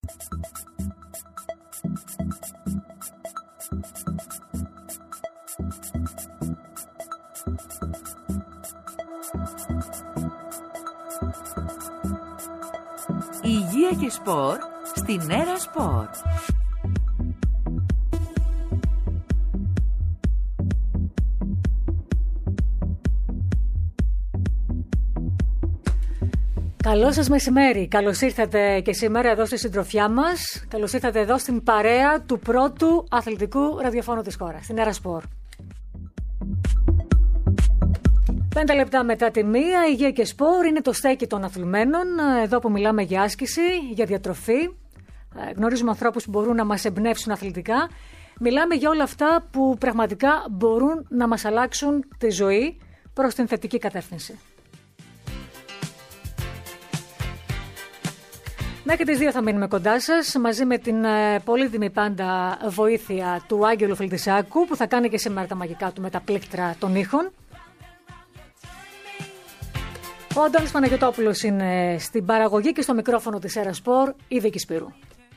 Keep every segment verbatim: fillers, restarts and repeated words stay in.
Υγεία και σπορ στην Έρα Σπορ. Καλό σας μεσημέρι. Καλώς ήρθατε και σήμερα εδώ στη συντροφιά μας. Καλώς ήρθατε εδώ στην παρέα του πρώτου αθλητικού ραδιοφώνου της χώρας, στην Έρα Σπορ. Πέντε λεπτά μετά τη μία, υγεία και σπορ είναι το στέκι των αθλημένων. Εδώ που μιλάμε για άσκηση, για διατροφή. Γνωρίζουμε ανθρώπους που μπορούν να μας εμπνεύσουν αθλητικά. Μιλάμε για όλα αυτά που πραγματικά μπορούν να μας αλλάξουν τη ζωή προς την θετική κατεύθυνση. Μέχρι τις δύο θα μείνουμε κοντά σας, μαζί με την πολύτιμη πάντα βοήθεια του Άγγελου Φιλτισάκου, που θα κάνει και σήμερα τα μαγικά του με τα πλήκτρα των ήχων. Ο Αντώνης Παναγιωτόπουλος είναι στην παραγωγή και στο μικρόφωνο της Έρα Σπορ, η Βίκη Σπύρου.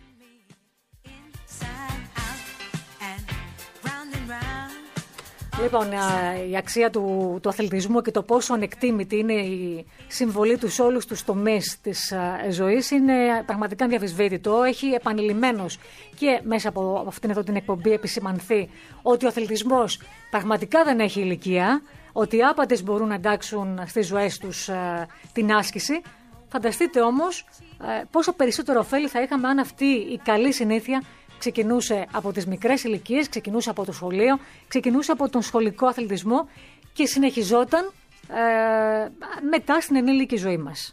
Λοιπόν, η αξία του, του αθλητισμού και το πόσο ανεκτήμητη είναι η συμβολή του σε όλους τους τομείς της ζωής είναι πραγματικά αδιαφυσβήτητο. Έχει επανειλημμένως και μέσα από αυτήν εδώ την εκπομπή επισημανθεί ότι ο αθλητισμός πραγματικά δεν έχει ηλικία, ότι οι άπαντες μπορούν να εντάξουν στις ζωές τους ε, την άσκηση. Φανταστείτε όμως ε, πόσο περισσότερο ωφέλη θα είχαμε αν αυτή η καλή συνήθεια ξεκινούσε από τις μικρές ηλικίες, ξεκινούσε από το σχολείο, ξεκινούσε από τον σχολικό αθλητισμό και συνεχιζόταν ε, μετά στην ενήλικη ζωή μας.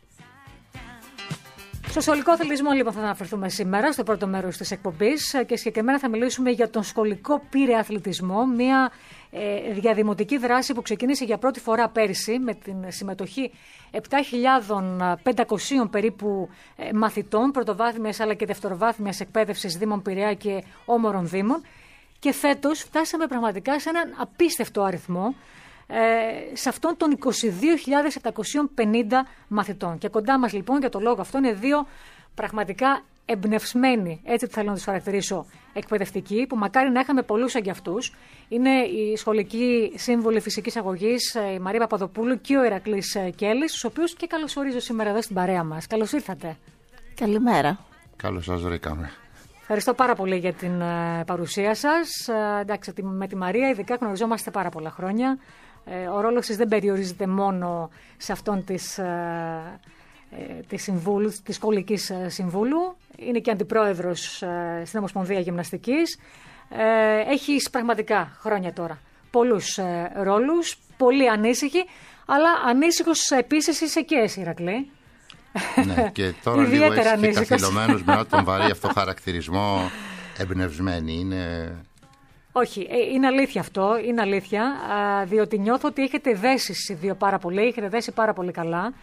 Στο σχολικό αθλητισμό λοιπόν θα αναφερθούμε σήμερα στο πρώτο μέρος της εκπομπής και συγκεκριμένα θα μιλήσουμε για τον σχολικό πυρεαθλητισμό, μια ε, διαδημοτική δράση που ξεκίνησε για πρώτη φορά πέρυσι με την συμμετοχή επτά χιλιάδες πεντακόσιων περίπου ε, μαθητών πρωτοβάθμιας αλλά και δευτεροβάθμιας εκπαίδευσης Δήμων Πειραιά και όμορων Δήμων, και φέτος φτάσαμε πραγματικά σε έναν απίστευτο αριθμό, Ε, σε αυτόν των είκοσι δύο χιλιάδες επτακόσιους πενήντα μαθητών. Και κοντά μας λοιπόν για το λόγο αυτό είναι δύο πραγματικά εμπνευσμένοι, έτσι θέλω να τους χαρακτηρίσω, εκπαιδευτικοί, που μακάρι να είχαμε πολλούς σαν κι αυτούς. Είναι η σχολική σύμβουλη φυσικής αγωγής, η Μαρία Παπαδοπούλου και ο Ηρακλής Κέλλης, τους οποίους και καλωσορίζω σήμερα εδώ στην παρέα μας. Καλώς ήρθατε. Καλημέρα. Καλώς σας βρήκαμε. Ευχαριστώ πάρα πολύ για την uh, παρουσία σας. Uh, εντάξει, με τη Μαρία ειδικά γνωριζόμαστε πάρα πολλά χρόνια. Uh, ο ρόλος της δεν περιορίζεται μόνο σε αυτόν της, uh, uh, της, συμβούλου, της σχολικής uh, συμβούλου. Είναι και αντιπρόεδρος uh, στην Ομοσπονδία Γυμναστικής. Uh, έχεις πραγματικά χρόνια τώρα πολλούς uh, ρόλους, πολύ ανήσυχη, αλλά ανήσυχος επίσης είσαι και εσύ, Ηρακλή. Ναι, και τώρα λίγο έτσι και καθυλωμένος με τον βαρύ αυτό χαρακτηρισμό, εμπνευσμένη είναι. Όχι, είναι αλήθεια αυτό, είναι αλήθεια, διότι νιώθω ότι έχετε δέσει οι δύο πάρα πολύ, έχετε δέσει πάρα πολύ καλά.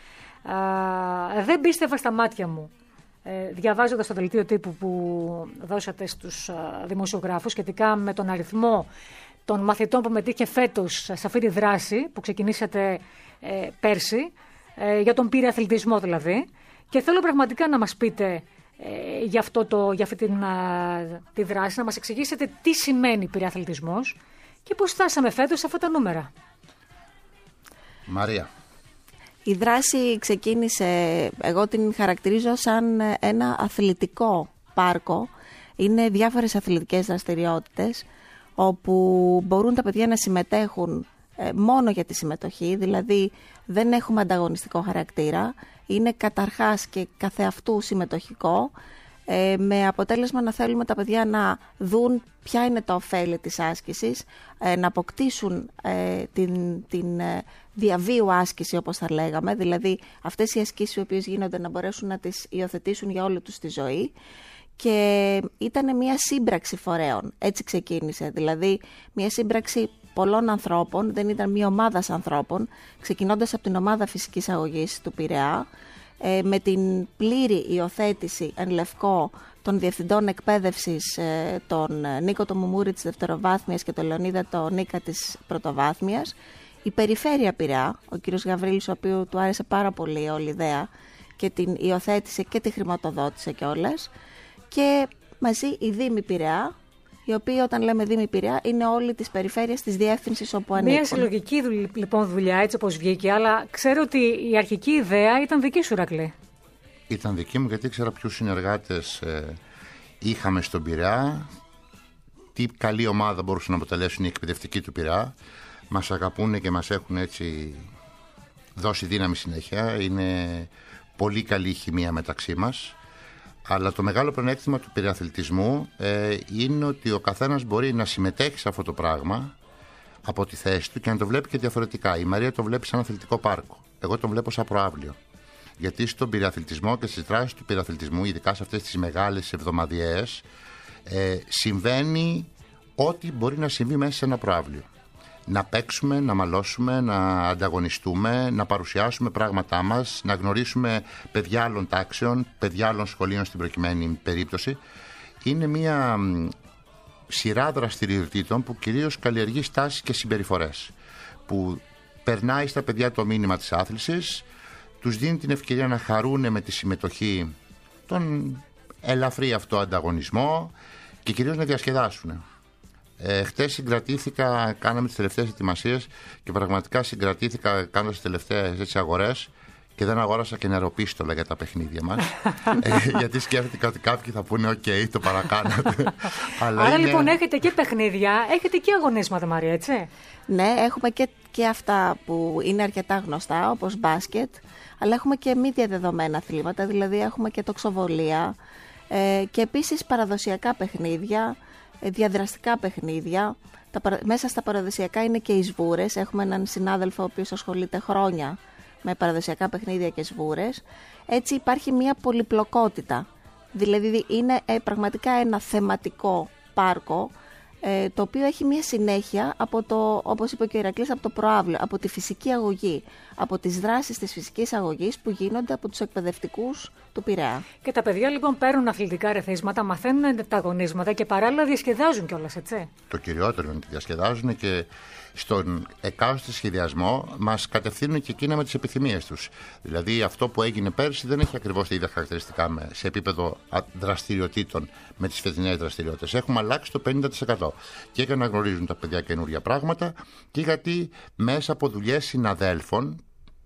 Δεν πίστευα στα μάτια μου, διαβάζοντας το δελτίο τύπου που δώσατε στους δημοσιογράφους σχετικά με τον αριθμό των μαθητών που μετήχε φέτος σε αυτή τη δράση που ξεκινήσατε πέρσι, για τον πυρεαθλητισμό δηλαδή, και θέλω πραγματικά να μας πείτε ε, για, αυτό το, για αυτή την, α, τη δράση, να μας εξηγήσετε τι σημαίνει πυρεαθλητισμός και πώς φτάσαμε φέτος σε αυτά τα νούμερα. Μαρία. Η δράση ξεκίνησε, εγώ την χαρακτηρίζω σαν ένα αθλητικό πάρκο. Είναι διάφορες αθλητικές δραστηριότητες όπου μπορούν τα παιδιά να συμμετέχουν μόνο για τη συμμετοχή, δηλαδή δεν έχουμε ανταγωνιστικό χαρακτήρα, είναι καταρχάς και καθεαυτού συμμετοχικό, ε, με αποτέλεσμα να θέλουμε τα παιδιά να δουν ποια είναι τα ωφέλη της άσκησης, ε, να αποκτήσουν ε, την, την ε, διαβίου άσκηση όπως θα λέγαμε, δηλαδή αυτές οι ασκήσεις οι οποίες γίνονται να μπορέσουν να τις υιοθετήσουν για όλη τους τη ζωή. Και ήταν μια σύμπραξη φορέων, έτσι ξεκίνησε, δηλαδή μια σύμπραξη πολλών ανθρώπων, δεν ήταν μια ομάδα ανθρώπων, ξεκινώντας από την ομάδα φυσικής αγωγής του Πειραιά, ε, με την πλήρη υιοθέτηση εν λευκό των διευθυντών εκπαίδευσης, ε, τον Νίκο το Μουμούρη της δευτεροβάθμιας και τον Λεωνίδα το Νίκα της πρωτοβάθμιας, η περιφέρεια Πειραιά, ο κύριος Γαβρίλης, ο οποίος του άρεσε πάρα πολύ όλη η ιδέα, και την υιοθέτησε και τη χρηματοδότησε κιόλας. Και μαζί η Δήμη Πειραιά, οι οποίοι όταν λέμε Δήμη Πειραιά είναι όλη της περιφέρειας της διεύθυνσης όπου ανήκουν. Μια συλλογική λοιπόν δουλειά, έτσι όπως βγήκε, αλλά ξέρω ότι η αρχική ιδέα ήταν δική σου, Ηρακλή. Ήταν δική μου, γιατί ήξερα ποιους συνεργάτες ε, είχαμε στον Πειραιά, τι καλή ομάδα μπορούσαν να αποτελέσουν οι εκπαιδευτικοί του Πειραιά. Μας αγαπούν και μας έχουν έτσι δώσει δύναμη συνέχεια. Είναι πολύ καλή η χημεία μεταξύ μας. Αλλά το μεγάλο πλεονέκτημα του πειρααθλητισμού ε, είναι ότι ο καθένας μπορεί να συμμετέχει σε αυτό το πράγμα από τη θέση του και να το βλέπει και διαφορετικά. Η Μαρία το βλέπει σαν αθλητικό πάρκο. Εγώ το βλέπω σαν προαύλιο. Γιατί στον πειρααθλητισμό και στις δράσεις του πειρααθλητισμού, ειδικά σε αυτές τις μεγάλες εβδομαδιαίες, ε, συμβαίνει ό,τι μπορεί να συμβεί μέσα σε ένα προαύλιο. Να παίξουμε, να μαλώσουμε, να ανταγωνιστούμε, να παρουσιάσουμε πράγματά μας, να γνωρίσουμε παιδιά άλλων τάξεων, παιδιά άλλων σχολείων στην προκειμένη περίπτωση. Είναι μια σειρά δραστηριοτήτων που κυρίως καλλιεργεί στάσεις και συμπεριφορές, που περνάει στα παιδιά το μήνυμα της άθλησης, τους δίνει την ευκαιρία να χαρούν με τη συμμετοχή τον ελαφρύ αυτό ανταγωνισμό και κυρίως να διασκεδάσουν. Ε, χτες συγκρατήθηκα, κάναμε τις τελευταίες ετοιμασίες και πραγματικά συγκρατήθηκα κάνοντας τις τελευταίες έτσι, αγορές και δεν αγόρασα και νεροπίστολα για τα παιχνίδια μας. ε, γιατί σκέφτηκα ότι κάποιοι θα πούνε «ΟΚ, okay, το παρακάνατε». Αλλά Άρα είναι... λοιπόν έχετε και παιχνίδια, έχετε και αγωνίσματα, Μαρία, έτσι. Ναι, έχουμε και, και αυτά που είναι αρκετά γνωστά, όπως μπάσκετ, αλλά έχουμε και μη διαδεδομένα αθλήματα, δηλαδή έχουμε και τοξοβολία ε, και επίσης παραδοσιακά παιχνίδια, διαδραστικά παιχνίδια. Τα, μέσα στα παραδοσιακά είναι και οι σβούρες. Έχουμε έναν συνάδελφο ο οποίος ασχολείται χρόνια με παραδοσιακά παιχνίδια και σβούρες. Έτσι υπάρχει μια πολυπλοκότητα. Δηλαδή είναι ε, πραγματικά ένα θεματικό πάρκο ε, το οποίο έχει μια συνέχεια από το, όπως είπε και ο Ηρακλής, από το προαύλιο, από τη φυσική αγωγή, από τις δράσεις της φυσικής αγωγής που γίνονται από τους εκπαιδευτικούς του Πειραιά. Και τα παιδιά λοιπόν παίρνουν αθλητικά ρεθίσματα, μαθαίνουν τα αγωνίσματα και παράλληλα διασκεδάζουν κιόλας, έτσι. Το κυριότερο είναι ότι διασκεδάζουν και στον εκάστοτε σχεδιασμό μας κατευθύνουν και εκείνα με τις επιθυμίες τους. Δηλαδή αυτό που έγινε πέρσι δεν έχει ακριβώς τα ίδια χαρακτηριστικά σε επίπεδο δραστηριοτήτων με τις φετινές δραστηριότητες. Έχουμε αλλάξει το πενήντα τοις εκατό και για να γνωρίζουν τα παιδιά καινούργια πράγματα και γιατί μέσα από δουλειές συναδέλφων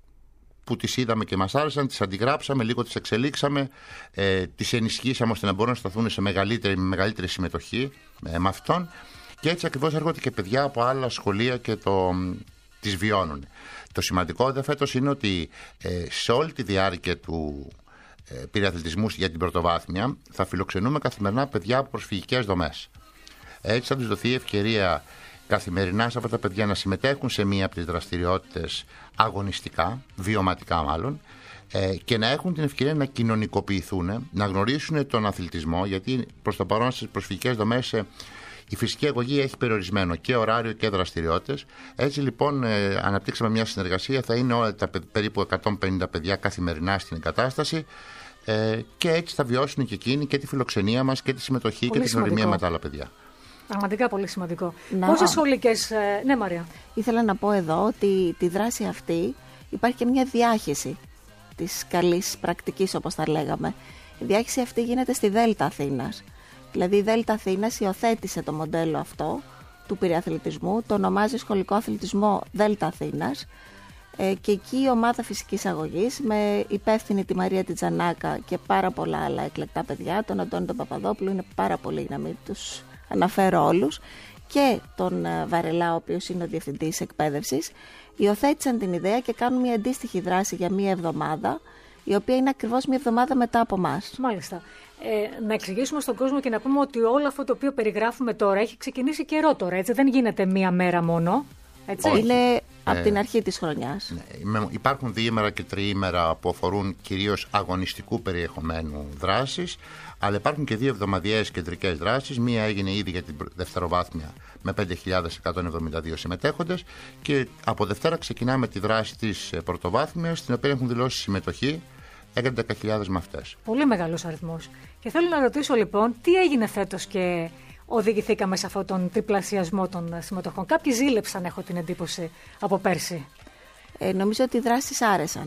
που τις είδαμε και μας άρεσαν, τις αντιγράψαμε, λίγο τις εξελίξαμε, ε, τις ενισχύσαμε ώστε να μπορούν να σταθούν σε μεγαλύτερη, μεγαλύτερη συμμετοχή ε, με αυτόν. Και έτσι ακριβώς έρχονται και παιδιά από άλλα σχολεία και το, τις βιώνουν. Το σημαντικό δε φέτος είναι ότι ε, σε όλη τη διάρκεια του ε, πειρααθλητισμού για την πρωτοβάθμια θα φιλοξενούμε καθημερινά παιδιά από προσφυγικές δομές. Έτσι θα τους δοθεί η ευκαιρία καθημερινά σε αυτά τα παιδιά να συμμετέχουν σε μία από τις δραστηριότητες αγωνιστικά, βιωματικά μάλλον, ε, και να έχουν την ευκαιρία να κοινωνικοποιηθούν, να γνωρίσουν τον αθλητισμό, γιατί προς το παρόν στις προσφυγικές δομές ε, η φυσική αγωγή έχει περιορισμένο και ωράριο και δραστηριότητες. Έτσι λοιπόν ε, αναπτύξαμε μια συνεργασία, θα είναι όλα τα περίπου εκατόν πενήντα παιδιά καθημερινά στην εγκατάσταση ε, και έτσι θα βιώσουν και εκείνοι και τη φιλοξενία μας και τη συμμετοχή πολύ και τη γνωριμία με τα άλλα παιδιά. Πραγματικά πολύ σημαντικό. Να... Πόσες σχολικές... Ε, ναι, Μαρία. Ήθελα να πω εδώ ότι τη δράση αυτή υπάρχει και μια διάχυση της καλής πρακτικής, όπως τα λέγαμε. Η διάχυση αυτή γίνεται στη Δέλτα Αθήνας. Δηλαδή η Δέλτα Αθήνας υιοθέτησε το μοντέλο αυτό του πειρααθλητισμού, το ονομάζει σχολικό αθλητισμό Δέλτα Αθήνας ε, και εκεί η ομάδα φυσικής αγωγής με υπεύθυνη τη Μαρία Τιτζανάκα και πάρα πολλά άλλα εκλεκτά παιδιά, τον Αντώνη τον Παπαδόπουλο, είναι πάρα πολύ να μην τους αναφέρω όλους, και τον Βαρελά, ο οποίος είναι ο διευθυντής εκπαίδευσης, υιοθέτησαν την ιδέα και κάνουν μια αντίστοιχη δράση για μια εβδομάδα, η οποία είναι ακριβώς μια εβδομάδα μετά από εμάς. Μάλιστα. Ε, να εξηγήσουμε στον κόσμο και να πούμε ότι όλο αυτό το οποίο περιγράφουμε τώρα έχει ξεκινήσει καιρό τώρα, έτσι. Δεν γίνεται μία μέρα μόνο. Έτσι. Όχι. Είναι από ε, την αρχή της χρονιάς. Ναι, υπάρχουν διήμερα και τριήμερα που αφορούν κυρίως αγωνιστικού περιεχομένου δράσεις, αλλά υπάρχουν και δύο εβδομαδιαίες κεντρικές δράσεις. Μία έγινε ήδη για την δευτεροβάθμια με πέντε χιλιάδες εκατόν εβδομήντα δύο συμμετέχοντες και από Δευτέρα ξεκινάμε τη δράση της πρωτοβάθμιας, στην οποία έχουν δηλώσει συμμετοχή δέκα χιλιάδες μαθητές. Πολύ μεγάλος αριθμός. Και θέλω να ρωτήσω λοιπόν, τι έγινε φέτος και οδηγηθήκαμε σε αυτόν τον τριπλασιασμό των συμμετοχών? Κάποιοι ζήλεψαν, έχω την εντύπωση, από πέρσι. Ε, νομίζω ότι οι δράσεις άρεσαν.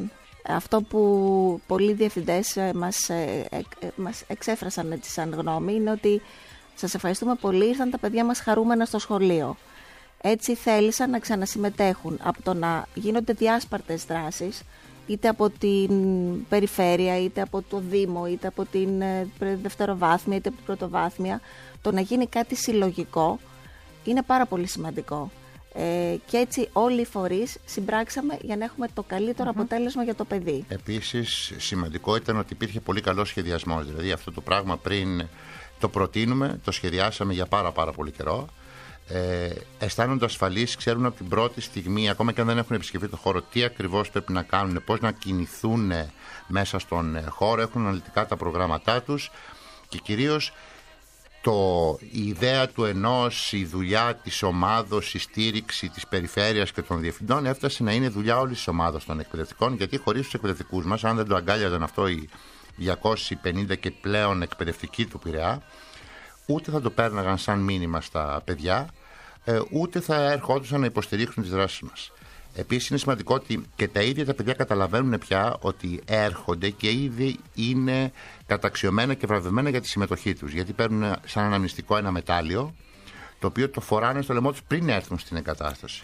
Αυτό που πολλοί διευθυντές μας, ε, ε, μας εξέφρασαν έτσι σαν γνώμη είναι ότι σας ευχαριστούμε πολύ, ήρθαν τα παιδιά μας χαρούμενα στο σχολείο. Έτσι θέλησαν να ξανασυμμετέχουν από το να γίνονται διάσπαρτες δράσεις, είτε από την περιφέρεια, είτε από το Δήμο, είτε από την δευτεροβάθμια, είτε από την πρωτοβάθμια. Το να γίνει κάτι συλλογικό είναι πάρα πολύ σημαντικό. Ε, και έτσι όλοι οι φορείς συμπράξαμε για να έχουμε το καλύτερο mm-hmm. αποτέλεσμα για το παιδί. Επίσης σημαντικό ήταν ότι υπήρχε πολύ καλός σχεδιασμός. Δηλαδή αυτό το πράγμα πριν το προτείνουμε, το σχεδιάσαμε για πάρα πάρα πολύ καιρό. Ε, αισθάνονται ασφαλείς, ξέρουν από την πρώτη στιγμή, ακόμα και αν δεν έχουν επισκεφτεί το χώρο, τι ακριβώς πρέπει να κάνουν, πώς να κινηθούν μέσα στον χώρο, έχουν αναλυτικά τα προγράμματά τους και κυρίως το, η ιδέα του ενός, η δουλειά της ομάδος, η στήριξη της περιφέρειας και των διευθυντών έφτασε να είναι δουλειά όλης της ομάδας των εκπαιδευτικών, γιατί χωρίς τους εκπαιδευτικούς μας, αν δεν το αγκάλιαζαν αυτό οι διακόσιοι πενήντα και πλέον εκπαιδευτικοί του Πειραιά, ούτε θα το πέρναγαν σαν μήνυμα στα παιδιά, ούτε θα ερχόντουσαν να υποστηρίξουν τις δράσεις μας. Επίσης είναι σημαντικό ότι και τα ίδια τα παιδιά καταλαβαίνουν πια ότι έρχονται και ήδη είναι καταξιωμένα και βραβευμένα για τη συμμετοχή τους. Γιατί παίρνουν σαν αναμνηστικό ένα μετάλλιο, το οποίο το φοράνε στο λαιμό τους πριν έρθουν στην εγκατάσταση.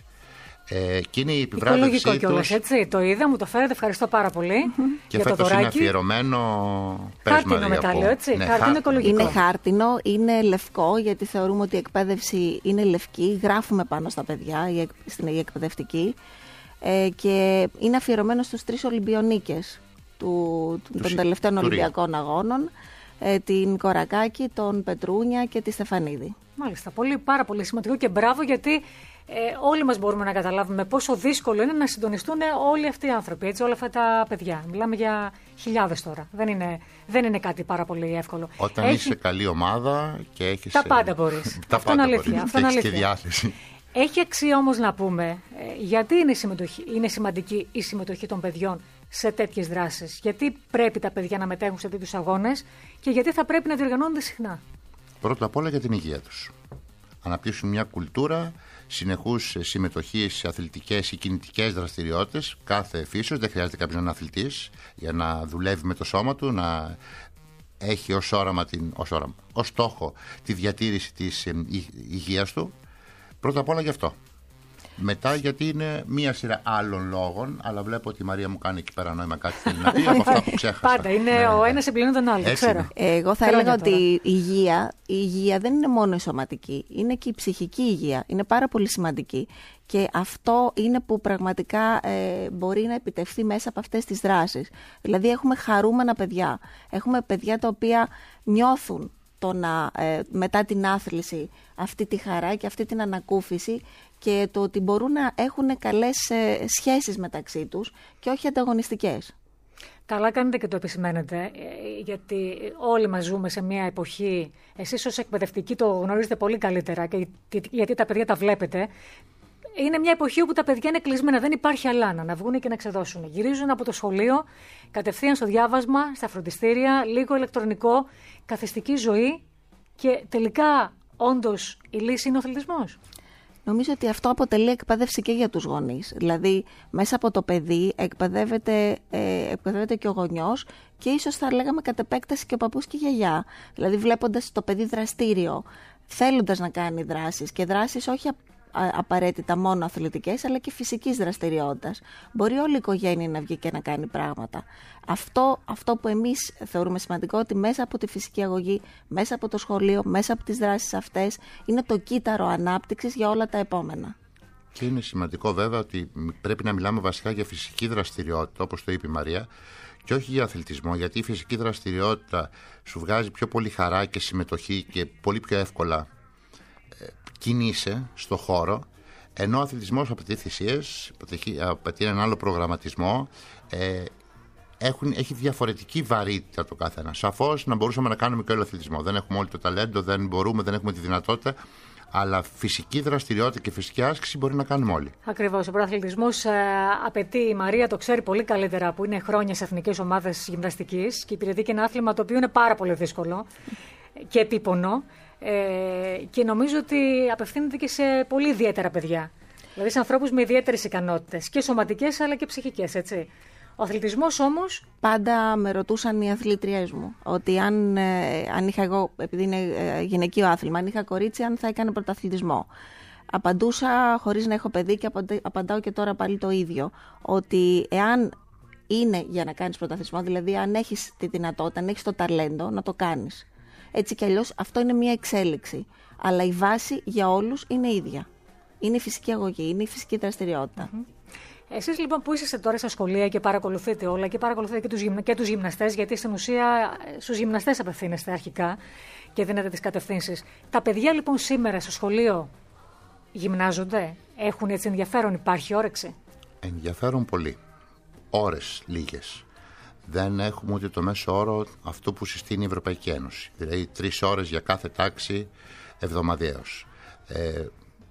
Ε, και είναι η επιβράβευσή τους. Οικολογικό κιόλας, έτσι. Το είδα, μου το φέρετε, ευχαριστώ πάρα πολύ. Mm-hmm. Και για φέτος το είναι αφιερωμένο. Χάρτινο μετάλλιο, έτσι. Ναι, χάρτινο οικολογικό. Είναι χάρτινο, είναι λευκό, γιατί θεωρούμε ότι η εκπαίδευση είναι λευκή. Γράφουμε πάνω στα παιδιά, η, στην η εκπαιδευτική. Ε, και είναι αφιερωμένο στους τρεις Ολυμπιονίκες του, του, των τελευταίων Ολυμπιακών Αγώνων. Ε, την Κορακάκη, τον Πετρούνια και τη Στεφανίδη. Μάλιστα, πολύ, πάρα πολύ σημαντικό και μπράβο, γιατί ε, όλοι μας μπορούμε να καταλάβουμε πόσο δύσκολο είναι να συντονιστούν όλοι αυτοί οι άνθρωποι, έτσι, όλα αυτά τα παιδιά. Μιλάμε για χιλιάδες τώρα. Δεν είναι, δεν είναι κάτι πάρα πολύ εύκολο. Όταν Έχει... είσαι καλή ομάδα και έχεις... Τα πάντα μπορείς. τα Αυτό είναι αλήθεια. Αυτό είναι αλήθεια. Και διάθεση. Έχει αξία όμως να πούμε ε, γιατί είναι, είναι σημαντική η συμμετοχή των παιδιών σε τέτοιες δράσεις. Γιατί πρέπει τα παιδιά να μετέχουν σε τέτοιους αγώνες και γιατί θα πρέπει να διοργανώνονται συχνά. Πρώτα απ' όλα για την υγεία τους. Αναπτύσσουν μια κουλτούρα συνεχούς συμμετοχής σε αθλητικές ή κινητικές δραστηριότητες κάθε φύσεως. Δεν χρειάζεται κάποιος να είναι αθλητής για να δουλεύει με το σώμα του, να έχει ως, όραμα την, ως, όραμα, ως στόχο τη διατήρηση της ε, υγείας του. Πρώτα απ' όλα γι' αυτό. Μετά γιατί είναι μία σειρά άλλων λόγων, αλλά βλέπω ότι η Μαρία μου κάνει εκεί πέρα νόημα κάτι θέλει να πει από αυτά που ξέχασα. Πάντα είναι ναι, ο ένας συμπληρώνει τον άλλο, ξέρω. Εγώ θα έλεγα ότι η υγεία, η υγεία δεν είναι μόνο η σωματική, είναι και η ψυχική υγεία. Είναι πάρα πολύ σημαντική. Και αυτό είναι που πραγματικά ε, μπορεί να επιτευχθεί μέσα από αυτές τις δράσεις. Δηλαδή έχουμε χαρούμενα παιδιά. Έχουμε παιδιά τα οποία νιώθουν το να, ε, μετά την άθληση αυτή τη χαρά και αυτή την ανακούφιση και το ότι μπορούν να έχουν καλές ε, σχέσεις μεταξύ τους και όχι ανταγωνιστικές. Καλά κάνετε και το επισημαίνετε, γιατί όλοι μας ζούμε σε μια εποχή, εσείς ως εκπαιδευτικοί το γνωρίζετε πολύ καλύτερα και γιατί τα παιδιά τα βλέπετε. Είναι μια εποχή όπου τα παιδιά είναι κλεισμένα, δεν υπάρχει αλάνα να βγουν και να ξεδώσουν. Γυρίζουν από το σχολείο, κατευθείαν στο διάβασμα, στα φροντιστήρια, λίγο ηλεκτρονικό, καθιστική ζωή και τελικά όντως η λύση είναι ο αθλητισμός. Νομίζω ότι αυτό αποτελεί εκπαίδευση και για τους γονείς. Δηλαδή, μέσα από το παιδί εκπαιδεύεται, ε, εκπαιδεύεται και ο γονιός και ίσως θα λέγαμε κατ' επέκταση και ο παππούς και η γιαγιά. Δηλαδή, βλέποντας το παιδί δραστήριο, θέλοντας να κάνει δράσεις και δράσεις όχι απαραίτητα μόνο αθλητικές, αλλά και φυσικής δραστηριότητας. Μπορεί όλη η οικογένεια να βγει και να κάνει πράγματα. Αυτό, αυτό που εμείς θεωρούμε σημαντικό, ότι μέσα από τη φυσική αγωγή, μέσα από το σχολείο, μέσα από τις δράσεις αυτές, είναι το κύτταρο ανάπτυξης για όλα τα επόμενα. Και είναι σημαντικό βέβαια ότι πρέπει να μιλάμε βασικά για φυσική δραστηριότητα, όπως το είπε η Μαρία, και όχι για αθλητισμό, γιατί η φυσική δραστηριότητα σου βγάζει πιο πολύ χαρά και συμμετοχή και πολύ πιο εύκολα κινείσαι στο χώρο, ενώ ο αθλητισμός απαιτεί θυσίες, απαιτεί έναν άλλο προγραμματισμό, ε, έχουν, έχει διαφορετική βαρύτητα το κάθε ένα. Σαφώς να μπορούσαμε να κάνουμε και όλο αθλητισμό. Δεν έχουμε όλοι το ταλέντο, δεν μπορούμε, δεν έχουμε τη δυνατότητα, αλλά φυσική δραστηριότητα και φυσική άσκηση μπορεί να κάνουμε όλοι. Ακριβώς. Ο προαθλητισμός ε, απαιτεί, η Μαρία το ξέρει πολύ καλύτερα, που είναι χρόνια σε εθνικές ομάδες γυμναστικής και υπηρετεί και ένα άθλημα το οποίο είναι πάρα πολύ δύσκολο και επίπονο. Ε, και νομίζω ότι απευθύνεται και σε πολύ ιδιαίτερα παιδιά. Δηλαδή σε ανθρώπους με ιδιαίτερες ικανότητες και σωματικές αλλά και ψυχικές, έτσι. Ο αθλητισμός όμως. Πάντα με ρωτούσαν οι αθλήτριές μου ότι αν, ε, αν είχα εγώ, επειδή είναι ε, γυναικείο άθλημα, αν είχα κορίτσι, αν θα έκανε πρωταθλητισμό. Απαντούσα χωρίς να έχω παιδί και απαντάω και τώρα πάλι το ίδιο, ότι εάν είναι για να κάνεις πρωταθλητισμό, δηλαδή αν έχεις τη δυνατότητα, αν έχεις το ταλέντο, να το κάνεις. Έτσι κι αλλιώς αυτό είναι μια εξέλιξη. Αλλά η βάση για όλους είναι ίδια. Είναι η φυσική αγωγή, είναι η φυσική δραστηριότητα. Mm-hmm. Εσείς λοιπόν που είσαστε τώρα στα σχολεία και παρακολουθείτε όλα και παρακολουθείτε και τους, γυμνα... και τους γυμναστές, γιατί στην ουσία στους γυμναστές απευθύνεστε αρχικά και δίνετε τις κατευθύνσεις. Τα παιδιά λοιπόν σήμερα στο σχολείο γυμνάζονται, έχουν έτσι ενδιαφέρον, υπάρχει όρεξη? Ενδιαφέρον πολύ. Ώρες λίγες. Δεν έχουμε ούτε το μέσο όρο αυτό που συστήνει η Ευρωπαϊκή Ένωση. Δηλαδή τρεις ώρες για κάθε τάξη εβδομαδιαίως. Ε,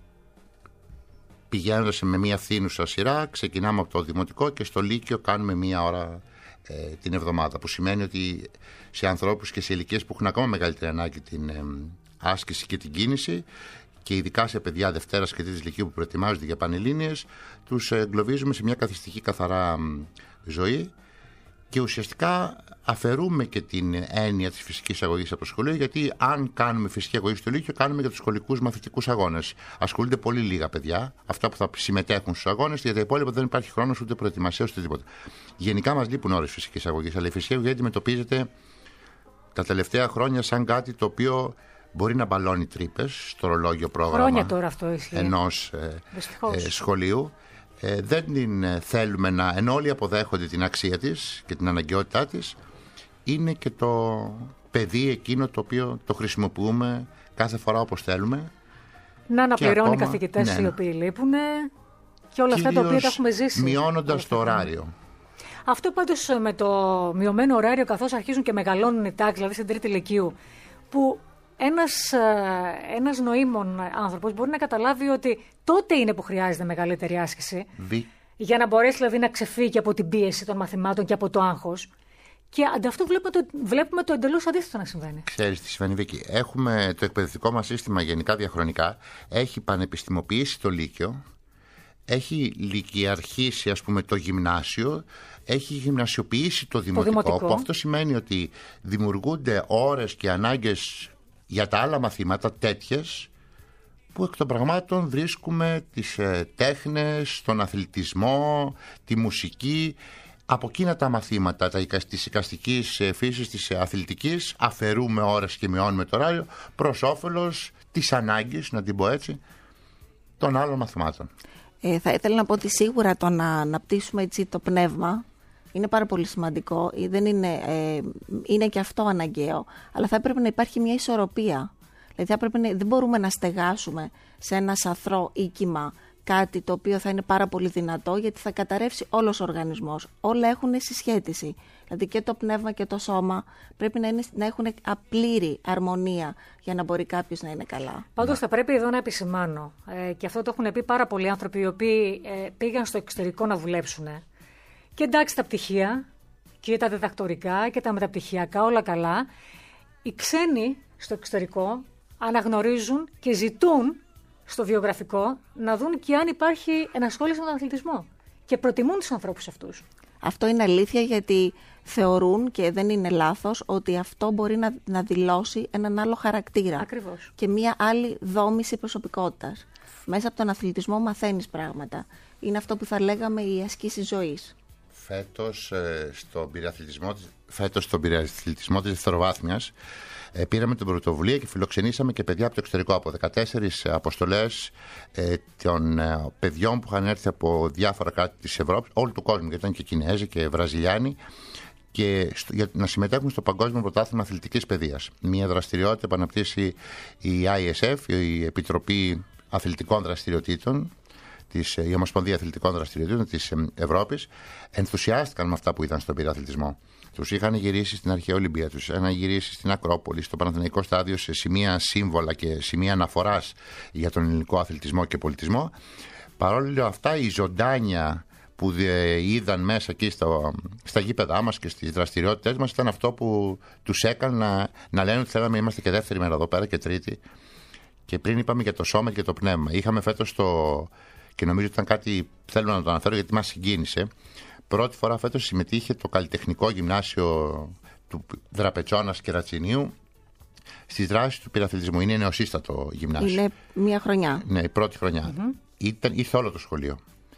πηγαίνοντας με μία φθήνουσα σειρά, ξεκινάμε από το δημοτικό και στο λύκειο κάνουμε μία ώρα ε, την εβδομάδα. Που σημαίνει ότι σε ανθρώπους και σε ηλικίες που έχουν ακόμα μεγαλύτερη ανάγκη την ε, άσκηση και την κίνηση, και ειδικά σε παιδιά Δευτέρας και Τρίτης Λυκείου που προετοιμάζονται για πανελλήνιες, τους εγκλωβίζουμε σε μια καθιστική καθαρά ζωή και ουσιαστικά αφαιρούμε και την έννοια της φυσικής αγωγής από το σχολείο, γιατί αν κάνουμε φυσική αγωγή στο Λύκειο, κάνουμε για τους σχολικούς μαθητικούς αγώνες. Ασχολούνται πολύ λίγα παιδιά, αυτά που θα συμμετέχουν στους αγώνες, για τα υπόλοιπα δεν υπάρχει χρόνος ούτε προετοιμασία ούτε τίποτα. Γενικά μας λείπουν ώρες φυσικής αγωγής, αλλά η φυσική αγωγή αντιμετωπίζεται τα τελευταία χρόνια σαν κάτι το οποίο μπορεί να μπαλώνει τρύπες στο ρολόγιο πρόγραμμα ενός ε, ε, σχολείου. Ε, δεν την θέλουμε να, ενώ όλοι αποδέχονται την αξία της και την αναγκαιότητά της, είναι και το παιδί εκείνο το οποίο το χρησιμοποιούμε κάθε φορά όπως θέλουμε. Να αναπληρώνει καθηγητές ναι, οι οποίοι λείπουν και όλα αυτά τα οποία τα έχουμε ζήσει. Μειώνοντας το ωράριο. Αυτό πάντως με το μειωμένο ωράριο, καθώς αρχίζουν και μεγαλώνουν οι τάξεις, δηλαδή στην Τρίτη Λυκείου, που Ένας, ένας νοήμων άνθρωπος μπορεί να καταλάβει ότι τότε είναι που χρειάζεται μεγαλύτερη άσκηση Βι. για να μπορέσει δηλαδή να ξεφύγει από την πίεση των μαθημάτων και από το άγχος. Και ανταυτού βλέπουμε το, βλέπουμε το εντελώς αντίθετο να συμβαίνει. Ξέρεις τι συμβαίνει, Βίκη. Έχουμε το εκπαιδευτικό μας σύστημα γενικά διαχρονικά. Έχει πανεπιστημοποιήσει το Λύκειο. Έχει λυκειαρχήσει ας πούμε το γυμνάσιο. Έχει γυμνασιοποιήσει το δημοτικό. Το δημοτικό. Που αυτό σημαίνει ότι δημιουργούνται ώρες και ανάγκες για τα άλλα μαθήματα τέτοιες που εκ των πραγμάτων βρίσκουμε τις ε, τέχνες, τον αθλητισμό, τη μουσική. Από εκείνα τα μαθήματα τα, της εικαστικής ε, φύσης, της ε, αθλητικής, αφαιρούμε ώρες και μειώνουμε το ωράριο προς όφελος της ανάγκης, να την πω έτσι, των άλλων μαθημάτων. Ε, θα ήθελα να πω ότι σίγουρα το να αναπτύσσουμε έτσι το πνεύμα είναι πάρα πολύ σημαντικό, δεν είναι, ε, είναι και αυτό αναγκαίο, αλλά θα έπρεπε να υπάρχει μια ισορροπία. Δηλαδή θα έπρεπε να, δεν μπορούμε να στεγάσουμε σε ένα σαθρό οίκημα κάτι το οποίο θα είναι πάρα πολύ δυνατό, γιατί θα καταρρεύσει όλος ο οργανισμός. Όλα έχουν συσχέτιση. Δηλαδή και το πνεύμα και το σώμα πρέπει να, είναι, να έχουν απλήρη αρμονία για να μπορεί κάποιος να είναι καλά. Πάντως θα πρέπει εδώ να επισημάνω, ε, και αυτό το έχουν πει πάρα πολλοί άνθρωποι οι οποίοι ε, πήγαν στο εξωτερικό να δουλέψουν. Και εντάξει τα πτυχία και τα διδακτορικά και τα μεταπτυχιακά όλα καλά. Οι ξένοι στο εξωτερικό αναγνωρίζουν και ζητούν στο βιογραφικό να δουν και αν υπάρχει ενασχόληση με τον αθλητισμό. Και προτιμούν τους ανθρώπους αυτούς. Αυτό είναι αλήθεια, γιατί θεωρούν, και δεν είναι λάθος, ότι αυτό μπορεί να, να δηλώσει έναν άλλο χαρακτήρα. Ακριβώς. Και μια άλλη δόμηση προσωπικότητας. Μέσα από τον αθλητισμό μαθαίνεις πράγματα. Είναι αυτό που θα λέγαμε η ασκήση ζωής. Φέτος ε, στον πυροαθλητισμό, φέτος στον πυροαθλητισμό της δευτεροβάθμιας ε, πήραμε την πρωτοβουλία και φιλοξενήσαμε και παιδιά από το εξωτερικό, από δεκατέσσερις αποστολές ε, των ε, παιδιών που είχαν έρθει από διάφορα κράτη της Ευρώπης, όλου του κόσμου, γιατί ήταν και Κινέζοι και Βραζιλιάνοι, και στο, για να συμμετέχουν στο Παγκόσμιο Πρωτάθλημα Αθλητικής Παιδείας. Μια δραστηριότητα που αναπτύσσει η άι ες εφ, η Επιτροπή Αθλητικών Δραστηριοτήτων, της, η Ομοσπονδία Αθλητικών Δραστηριοτήτων της Ευρώπης. Ενθουσιάστηκαν με αυτά που είδαν στον πυροαθλητισμό. Τους είχαν γυρίσει στην Αρχαία Ολυμπία, τους είχαν γυρίσει στην Ακρόπολη, στο Παναθηναϊκό Στάδιο, σε σημεία σύμβολα και σημεία αναφοράς για τον ελληνικό αθλητισμό και πολιτισμό. Παρόλο αυτά, η ζωντάνια που είδαν μέσα εκεί στο, στα γήπεδά μας και στις δραστηριότητες μας ήταν αυτό που τους έκανε να, να λένε ότι θέλαμε να είμαστε και δεύτερη μέρα εδώ πέρα και τρίτη. Και πριν είπαμε για το σώμα και το πνεύμα. Είχαμε φέτος το. Και νομίζω ότι ήταν κάτι, θέλω να το αναφέρω γιατί μας συγκίνησε. πρώτη φορά φέτος συμμετείχε το καλλιτεχνικό γυμνάσιο του Δραπετσώνας και Ρατσινίου στις δράσεις του πειρααθλητισμού. Είναι νεοσύστατο γυμνάσιο. Είναι μία χρονιά. Ναι, η πρώτη χρονιά. Mm-hmm. Ήταν, ήρθε όλο το σχολείο.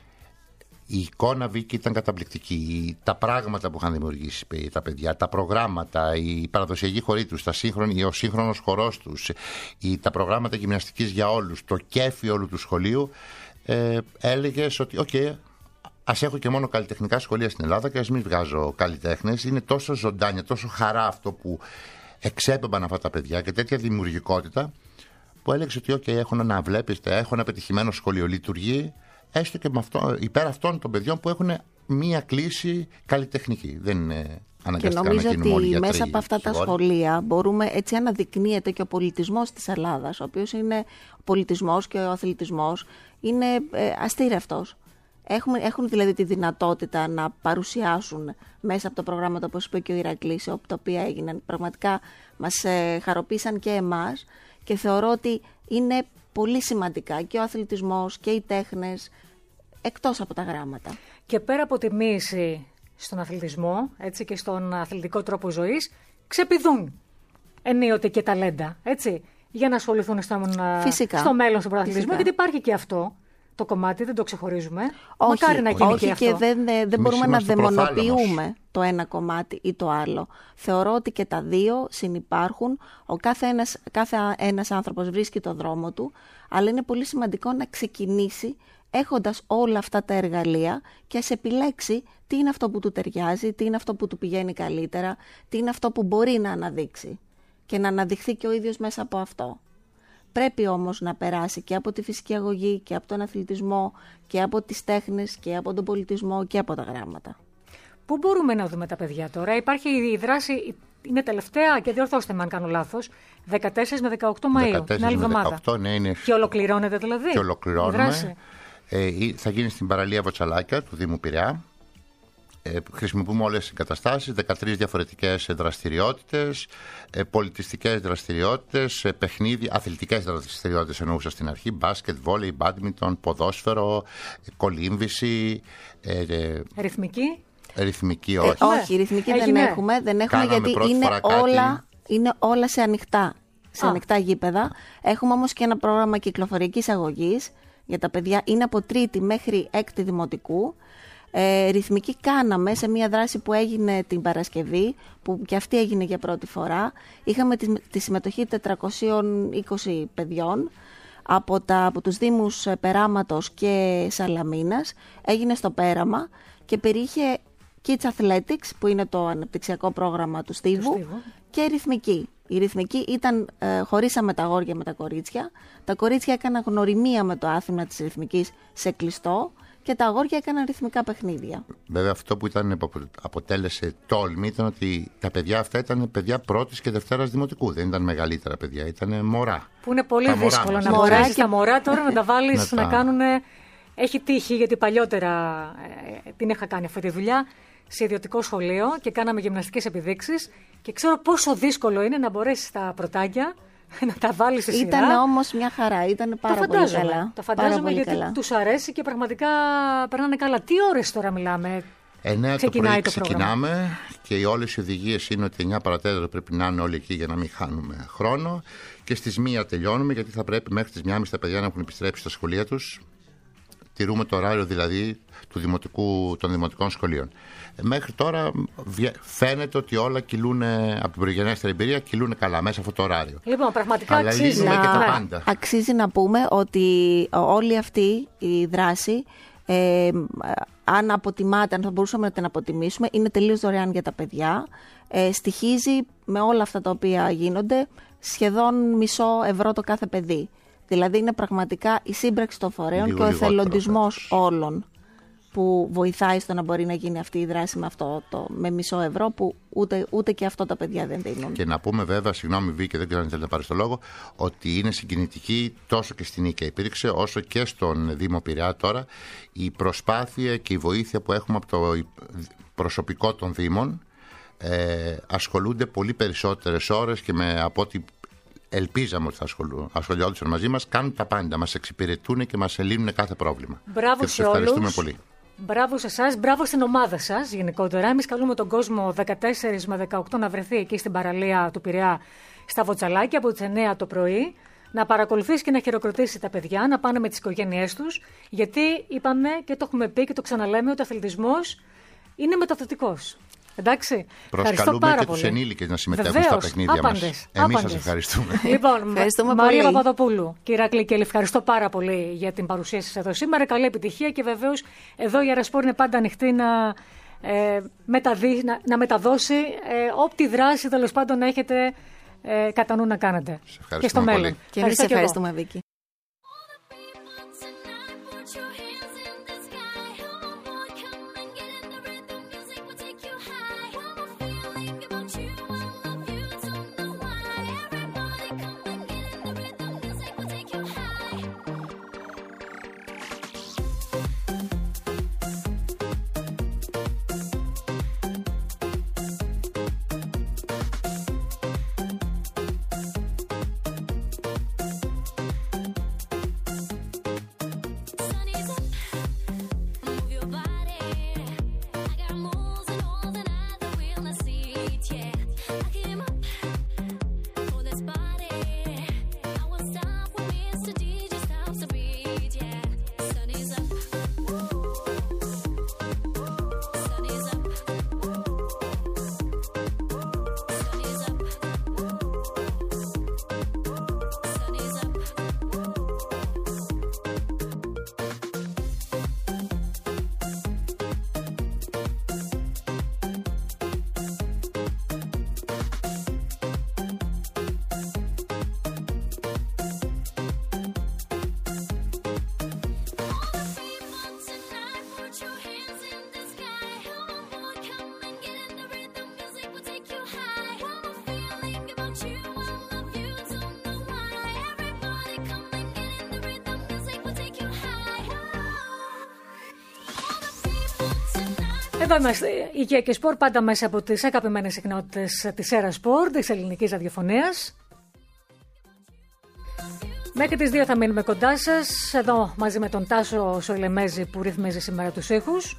Η εικόνα, Βίκη, ήταν καταπληκτική. Τα πράγματα που είχαν δημιουργήσει τα παιδιά, τα προγράμματα, η παραδοσιακή χορή τους, ο σύγχρονος χορός τους, η, τα προγράμματα γυμναστικής για όλους, το κέφι όλου του σχολείου, ε, έλεγες ότι okay, ας έχω και μόνο καλλιτεχνικά σχολεία στην Ελλάδα και ας μην βγάζω καλλιτέχνες. Είναι τόσο ζωντάνια, τόσο χαρά αυτό που εξέπεμπαν αυτά τα παιδιά και τέτοια δημιουργικότητα που έλεγες ότι okay, έχω να βλέπετε, έχω ένα πετυχημένο σχολείο, λειτουργεί έστω και με αυτό, υπέρ αυτών των παιδιών που έχουν μία κλίση καλλιτεχνική. Δεν είναι αναγκαστικά να γίνουμε όλοι γιατροί. Και νομίζω ότι μέσα από αυτά τα σχολεία μπορούμε, έτσι αναδεικνύεται και ο πολιτισμός της Ελλάδας, ο οποίος είναι ο πολιτισμός και ο αθλητισμός, είναι ε, αστήρευτος. Έχουν, έχουν δηλαδή τη δυνατότητα να παρουσιάσουν μέσα από τα προγράμματα, όπως είπε και ο Ηρακλής, τα οποία έγιναν. Πραγματικά μας ε, χαροποίησαν και εμάς και θεωρώ ότι είναι πολύ σημαντικά και ο αθλητισμός και οι τέχνες εκτός από τα γράμματα. Και πέρα από τη μίση στον αθλητισμό, έτσι, και στον αθλητικό τρόπο ζωής, ξεπηδούν ενίοτε και ταλέντα, έτσι, για να ασχοληθούν στον, στο μέλλον στον πρωταθλητισμό, γιατί υπάρχει και αυτό το κομμάτι, δεν το ξεχωρίζουμε. Όχι, Μακάρι να γίνει όχι και αυτό. Και δεν, δεν μπορούμε να δαιμονοποιούμε το ένα κομμάτι ή το άλλο. Θεωρώ ότι και τα δύο συνυπάρχουν. Ο κάθε ένας, κάθε ένας άνθρωπος βρίσκει το δρόμο του, αλλά είναι πολύ σημαντικό να ξεκινήσει έχοντας όλα αυτά τα εργαλεία και ας επιλέξει τι είναι αυτό που του ταιριάζει, τι είναι αυτό που του πηγαίνει καλύτερα, τι είναι αυτό που μπορεί να αναδείξει και να αναδειχθεί και ο ίδιος μέσα από αυτό. Πρέπει όμως να περάσει και από τη φυσική αγωγή και από τον αθλητισμό και από τις τέχνες και από τον πολιτισμό και από τα γράμματα. Πού μπορούμε να δούμε τα παιδιά τώρα? Υπάρχει η δράση, είναι τελευταία και διορθώστε με αν κάνω λάθος, δεκατέσσερις με δεκαοκτώ Μαΐου, την άλλη εβδομάδα. Ναι, είναι... Και ολοκληρώνεται δηλαδή. Και ολοκληρώνουμε. Ε, θα γίνει στην παραλία Βοτσαλάκια του Δήμου Πειραιά. Ε, χρησιμοποιούμε όλες τις εγκαταστάσεις, δεκατρείς διαφορετικές δραστηριότητες, ε, πολιτιστικές δραστηριότητες, ε, παιχνίδια, αθλητικές δραστηριότητες εννοούσα στην αρχή, μπάσκετ, βόλεϊ, μπάντμιντον, ποδόσφαιρο, ε, κολύμβηση. Ε, ε, ρυθμική. Ρυθμική όχι. Ε, όχι, ρυθμική Έγινε. δεν έχουμε, δεν έχουμε γιατί είναι όλα, είναι όλα σε ανοιχτά, σε ανοιχτά γήπεδα. Έχουμε όμως και ένα πρόγραμμα κυκλοφοριακής αγωγής για τα παιδιά, είναι από τρίτη μέχρι έκτη δημοτικού. Ε, ρυθμική κάναμε σε μια δράση που έγινε την Παρασκευή, που και αυτή έγινε για πρώτη φορά. Είχαμε τη, τη συμμετοχή τετρακόσιων είκοσι παιδιών από, τα, από τους Δήμους Περάματος και Σαλαμίνας. Έγινε στο Πέραμα και περιείχε Kids Athletics, που είναι το αναπτυξιακό πρόγραμμα του Στίβου, και ρυθμική. Η ρυθμική ήταν, ε, χωρίσαμε τα αγόρια με τα κορίτσια. Τα κορίτσια έκαναν γνωριμία με το άθλημα της ρυθμικής σε κλειστό και τα αγόρια έκαναν ρυθμικά παιχνίδια. Βέβαια αυτό που ήταν, αποτέλεσε τόλμη ήταν ότι τα παιδιά αυτά ήταν παιδιά πρώτης και δευτέρας δημοτικού. Δεν ήταν μεγαλύτερα παιδιά, ήταν μωρά. Που είναι πολύ τα δύσκολο να μπορέσεις τα μωρά τώρα να τα βάλεις να, να κάνουν. Έχει τύχει, γιατί παλιότερα ε, την είχα κάνει αυτή τη δουλειά σε ιδιωτικό σχολείο και κάναμε γυμναστικές επιδείξεις και ξέρω πόσο δύσκολο είναι να μπορέσεις τα πρωτάκια να τα βάλεις στη σειρά. Ήταν όμως μια χαρά, ήταν πάρα το πολύ καλά. Το φαντάζομαι γιατί καλά. Τους αρέσει και πραγματικά περνάνε καλά. Τι ώρες τώρα μιλάμε? εννιά το πρωί το ξεκινάμε και όλες οι οδηγίες είναι ότι εννιά παρατέταρτο πρέπει να είναι όλοι εκεί για να μην χάνουμε χρόνο και στις μία τελειώνουμε, γιατί θα πρέπει μέχρι τις μία και μισή τα παιδιά να έχουν επιστρέψει στα σχολεία τους. Τηρούμε το ωράριο δηλαδή του δημοτικού, των δημοτικών σχολείων. Μέχρι τώρα φαίνεται ότι όλα κυλούν, από την προγενέστερη εμπειρία, κυλούν καλά μέσα αυτό το ωράριο. Λοιπόν, πραγματικά αξίζει να... Και τα πάντα. αξίζει να πούμε ότι όλη αυτή η δράση, ε, αν αποτιμάται, αν θα μπορούσαμε να την αποτιμήσουμε, είναι τελείως δωρεάν για τα παιδιά. Ε, στοιχίζει με όλα αυτά τα οποία γίνονται σχεδόν μισό ευρώ το κάθε παιδί. Δηλαδή είναι πραγματικά η σύμπραξη των φορέων λίγο και ο εθελοντισμός όλων που βοηθάει στο να μπορεί να γίνει αυτή η δράση με, αυτό το, με μισό ευρώ, που ούτε, ούτε και αυτό τα παιδιά δεν δίνουν. Και να πούμε βέβαια, συγγνώμη Βίκη, δεν ξέρω αν θέλει να πάρει το λόγο, ότι είναι συγκινητική τόσο και στην Νίκαια υπήρξε, όσο και στον Δήμο Πειραιά τώρα, η προσπάθεια και η βοήθεια που έχουμε από το προσωπικό των Δήμων. Ε, ασχολούνται πολύ περισσότερες ώρες και με, από ό,τι ελπίζαμε ότι θα ασχολιόντουσαν μαζί μας, κάνουν τα πάντα, μας εξυπηρετούν και μας ελύνουν κάθε πρόβλημα. Μπράβο και σε όλους. Πολύ. Μπράβο σε εσάς, μπράβο στην ομάδα σας γενικότερα. Εμείς καλούμε τον κόσμο δεκατέσσερις με δεκαοκτώ να βρεθεί εκεί στην παραλία του Πειραιά στα Βοτσαλάκια από τις εννιά το πρωί, να παρακολουθήσει και να χειροκροτήσει τα παιδιά, να πάνε με τις οικογένειές τους, γιατί είπαμε και το έχουμε πει και το ξαναλέμε ότι ο αθλητισμός είναι μεταδοτικός. Εντάξει. Προσκαλούμε και τους ενήλικες να συμμετέχουν Βεβαίως, στα παιχνίδια άπαντες, μας. Εμείς σας ευχαριστούμε. Λοιπόν, ευχαριστούμε Μαρία πολύ. Παπαδοπούλου, κυρία Κλικέλη, ευχαριστώ πάρα πολύ για την παρουσία σας εδώ σήμερα. Καλή επιτυχία και βεβαίως εδώ η Αερασπόρ είναι πάντα ανοιχτή να, ε, μεταδεί, να, να μεταδώσει ε, ό,τι δράση τέλος πάντων έχετε ε, κατά νου να κάνετε. Και στο μέλλον. Πολύ. Και εμείς ευχαριστούμε, Βίκη. Εδώ είμαστε, Οικία και Σπορ, πάντα μέσα από τις αγαπημένες συχνότητες της Έρα Σπορ, της ελληνικής ραδιοφωνίας. Μέχρι τις δύο θα μείνουμε κοντά σας, εδώ μαζί με τον Τάσο Σοηλεμέζη που ρυθμίζει σήμερα τους ήχους.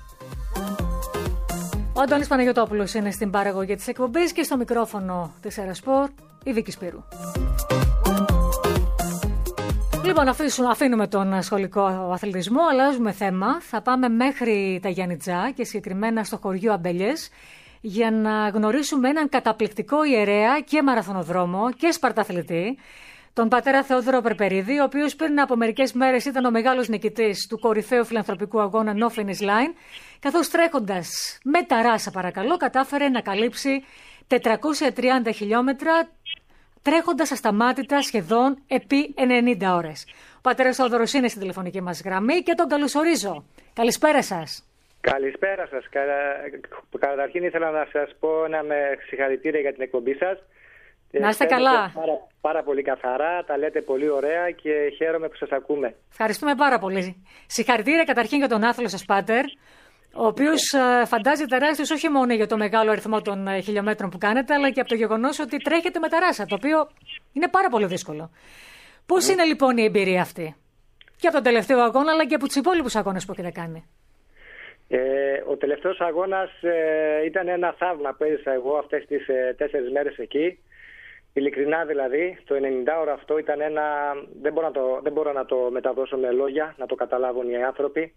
Ο Αντώνης Παναγιωτόπουλος είναι στην παραγωγή της εκπομπής και στο μικρόφωνο της Έρα Σπορ η Βίκη Σπύρου. Λοιπόν, αφήσουμε, αφήνουμε τον σχολικό αθλητισμό, αλλάζουμε θέμα. Θα πάμε μέχρι τα Γιάννητζα και συγκεκριμένα στο χωριό Αμπελιές για να γνωρίσουμε έναν καταπληκτικό ιερέα και μαραθωνοδρόμο και σπαρταθλητή, τον πατέρα Θεόδωρο Περπερίδη, ο οποίος πριν από μερικές μέρες ήταν ο μεγάλος νικητής του κορυφαίου φιλανθρωπικού αγώνα No Finish Line, καθώς τρέχοντας με τα ράσα παρακαλώ κατάφερε να καλύψει τετρακόσια τριάντα χιλιόμετρα, τρέχοντας ασταμάτητα σχεδόν επί ενενήντα ώρες. Ο πατέρας Θεόδωρος είναι στην τηλεφωνική μας γραμμή και τον καλωσορίζω. Καλησπέρα σας. Καλησπέρα σας. Κατα... Καταρχήν ήθελα να σας πω να με συγχαρητήρια για την εκπομπή σας. Να είστε καλά. Πάρα, πάρα πολύ καθαρά, τα λέτε πολύ ωραία και χαίρομαι που σας ακούμε. Ευχαριστούμε πάρα πολύ. Συγχαρητήρια καταρχήν για τον άθλο σας, πάτερ, ο οποίος φαντάζει τεράστιος όχι μόνο για το μεγάλο αριθμό των χιλιόμετρων που κάνετε, αλλά και από το γεγονός ότι τρέχετε με τα ράσα, το οποίο είναι πάρα πολύ δύσκολο. Πώς mm. είναι λοιπόν η εμπειρία αυτή, και από τον τελευταίο αγώνα, αλλά και από τους υπόλοιπους αγώνες που έχετε κάνει? Ε, ο τελευταίος αγώνας ε, ήταν ένα θαύμα που έζησα εγώ αυτές τις ε, τέσσερις μέρες εκεί. Ειλικρινά δηλαδή, το ενενήντα ώρα αυτό ήταν ένα. Δεν μπορώ, να το, δεν μπορώ να το μεταδώσω με λόγια, να το καταλάβουν οι άνθρωποι.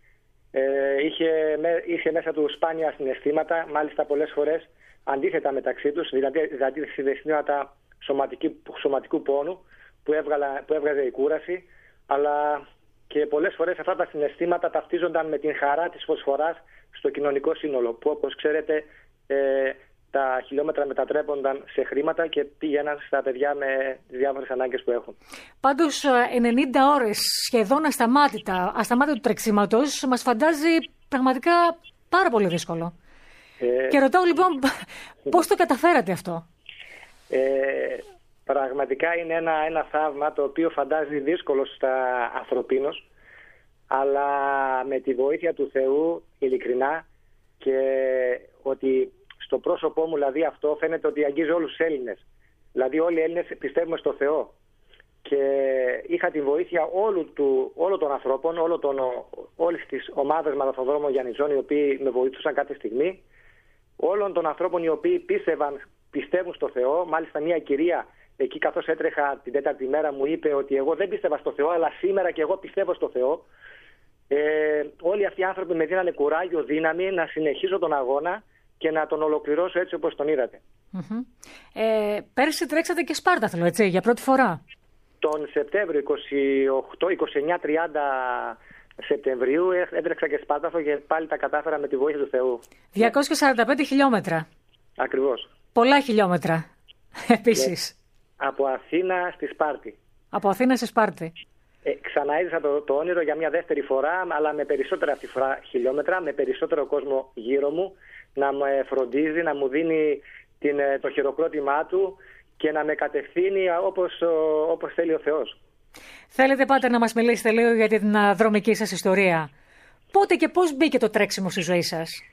Ε, είχε, είχε μέσα του σπάνια συναισθήματα, μάλιστα πολλές φορές αντίθετα μεταξύ τους, δηλαδή, δηλαδή συναισθήματα σωματικού πόνου που, έβγαλα, που έβγαζε η κούραση, αλλά και πολλές φορές αυτά τα συναισθήματα ταυτίζονταν με την χαρά της φωσφοράς στο κοινωνικό σύνολο, που όπως ξέρετε ε, τα χιλιόμετρα μετατρέπονταν σε χρήματα και πήγαιναν στα παιδιά με διάφορες ανάγκες που έχουν. Πάντως ενενήντα ώρες σχεδόν ασταμάτητα, ασταμάτητα του τρεξίματος μας φαντάζει πραγματικά πάρα πολύ δύσκολο. Ε, και ρωτάω λοιπόν πώς το καταφέρατε αυτό? Ε, πραγματικά είναι ένα, ένα θαύμα το οποίο φαντάζει δύσκολο στα ανθρωπίνος, αλλά με τη βοήθεια του Θεού ειλικρινά, και ότι στο πρόσωπό μου δηλαδή αυτό φαίνεται ότι αγγίζει όλους τους Έλληνες. Δηλαδή όλοι οι Έλληνες πιστεύουμε στο Θεό. και είχα τη βοήθεια όλου του, όλων των ανθρώπων, όλων των, όλης της ομάδας μαραθοδρόμων Γιαννητσών, οι οποίοι με βοηθούσαν κάποια στιγμή, όλων των ανθρώπων οι οποίοι πίστευαν, πιστεύουν στο Θεό. Μάλιστα μια κυρία εκεί, καθώς έτρεχα την τέταρτη μέρα, μου είπε ότι εγώ δεν πίστευα στο Θεό, αλλά σήμερα και εγώ πιστεύω στο Θεό. Ε, όλοι αυτοί οι άνθρωποι με δίνανε κουράγιο, δύναμη να συνεχίσω τον αγώνα και να τον ολοκληρώσω έτσι όπως τον είδατε. Mm-hmm. Ε, πέρσι τρέξατε και Σπάρταθλο, έτσι, για πρώτη φορά. Τον Σεπτέμβριο, είκοσι οκτώ, είκοσι εννιά τριάντα Σεπτεμβρίου έτρεξα και Σπάρταθλο και πάλι τα κατάφερα με τη βοήθεια του Θεού. διακόσια σαράντα πέντε χιλιόμετρα. Ακριβώς. Πολλά χιλιόμετρα, επίσης. Ναι. Από Αθήνα στη Σπάρτη. Από Αθήνα στη Σπάρτη. Ε, ξαναείδησα το, το όνειρο για μια δεύτερη φορά, αλλά με περισσότερα αυτή φορά χιλιόμετρα, με περισσότερο κόσμο γύρω μου, να με φροντίζει, να μου δίνει την, το χειροκρότημά του και να με κατευθύνει όπως, όπως θέλει ο Θεός. Θέλετε, Πάτερ, να μας μιλήσετε λίγο για την δρομική σας ιστορία. Πότε και πώς μπήκε το τρέξιμο στη ζωή σας?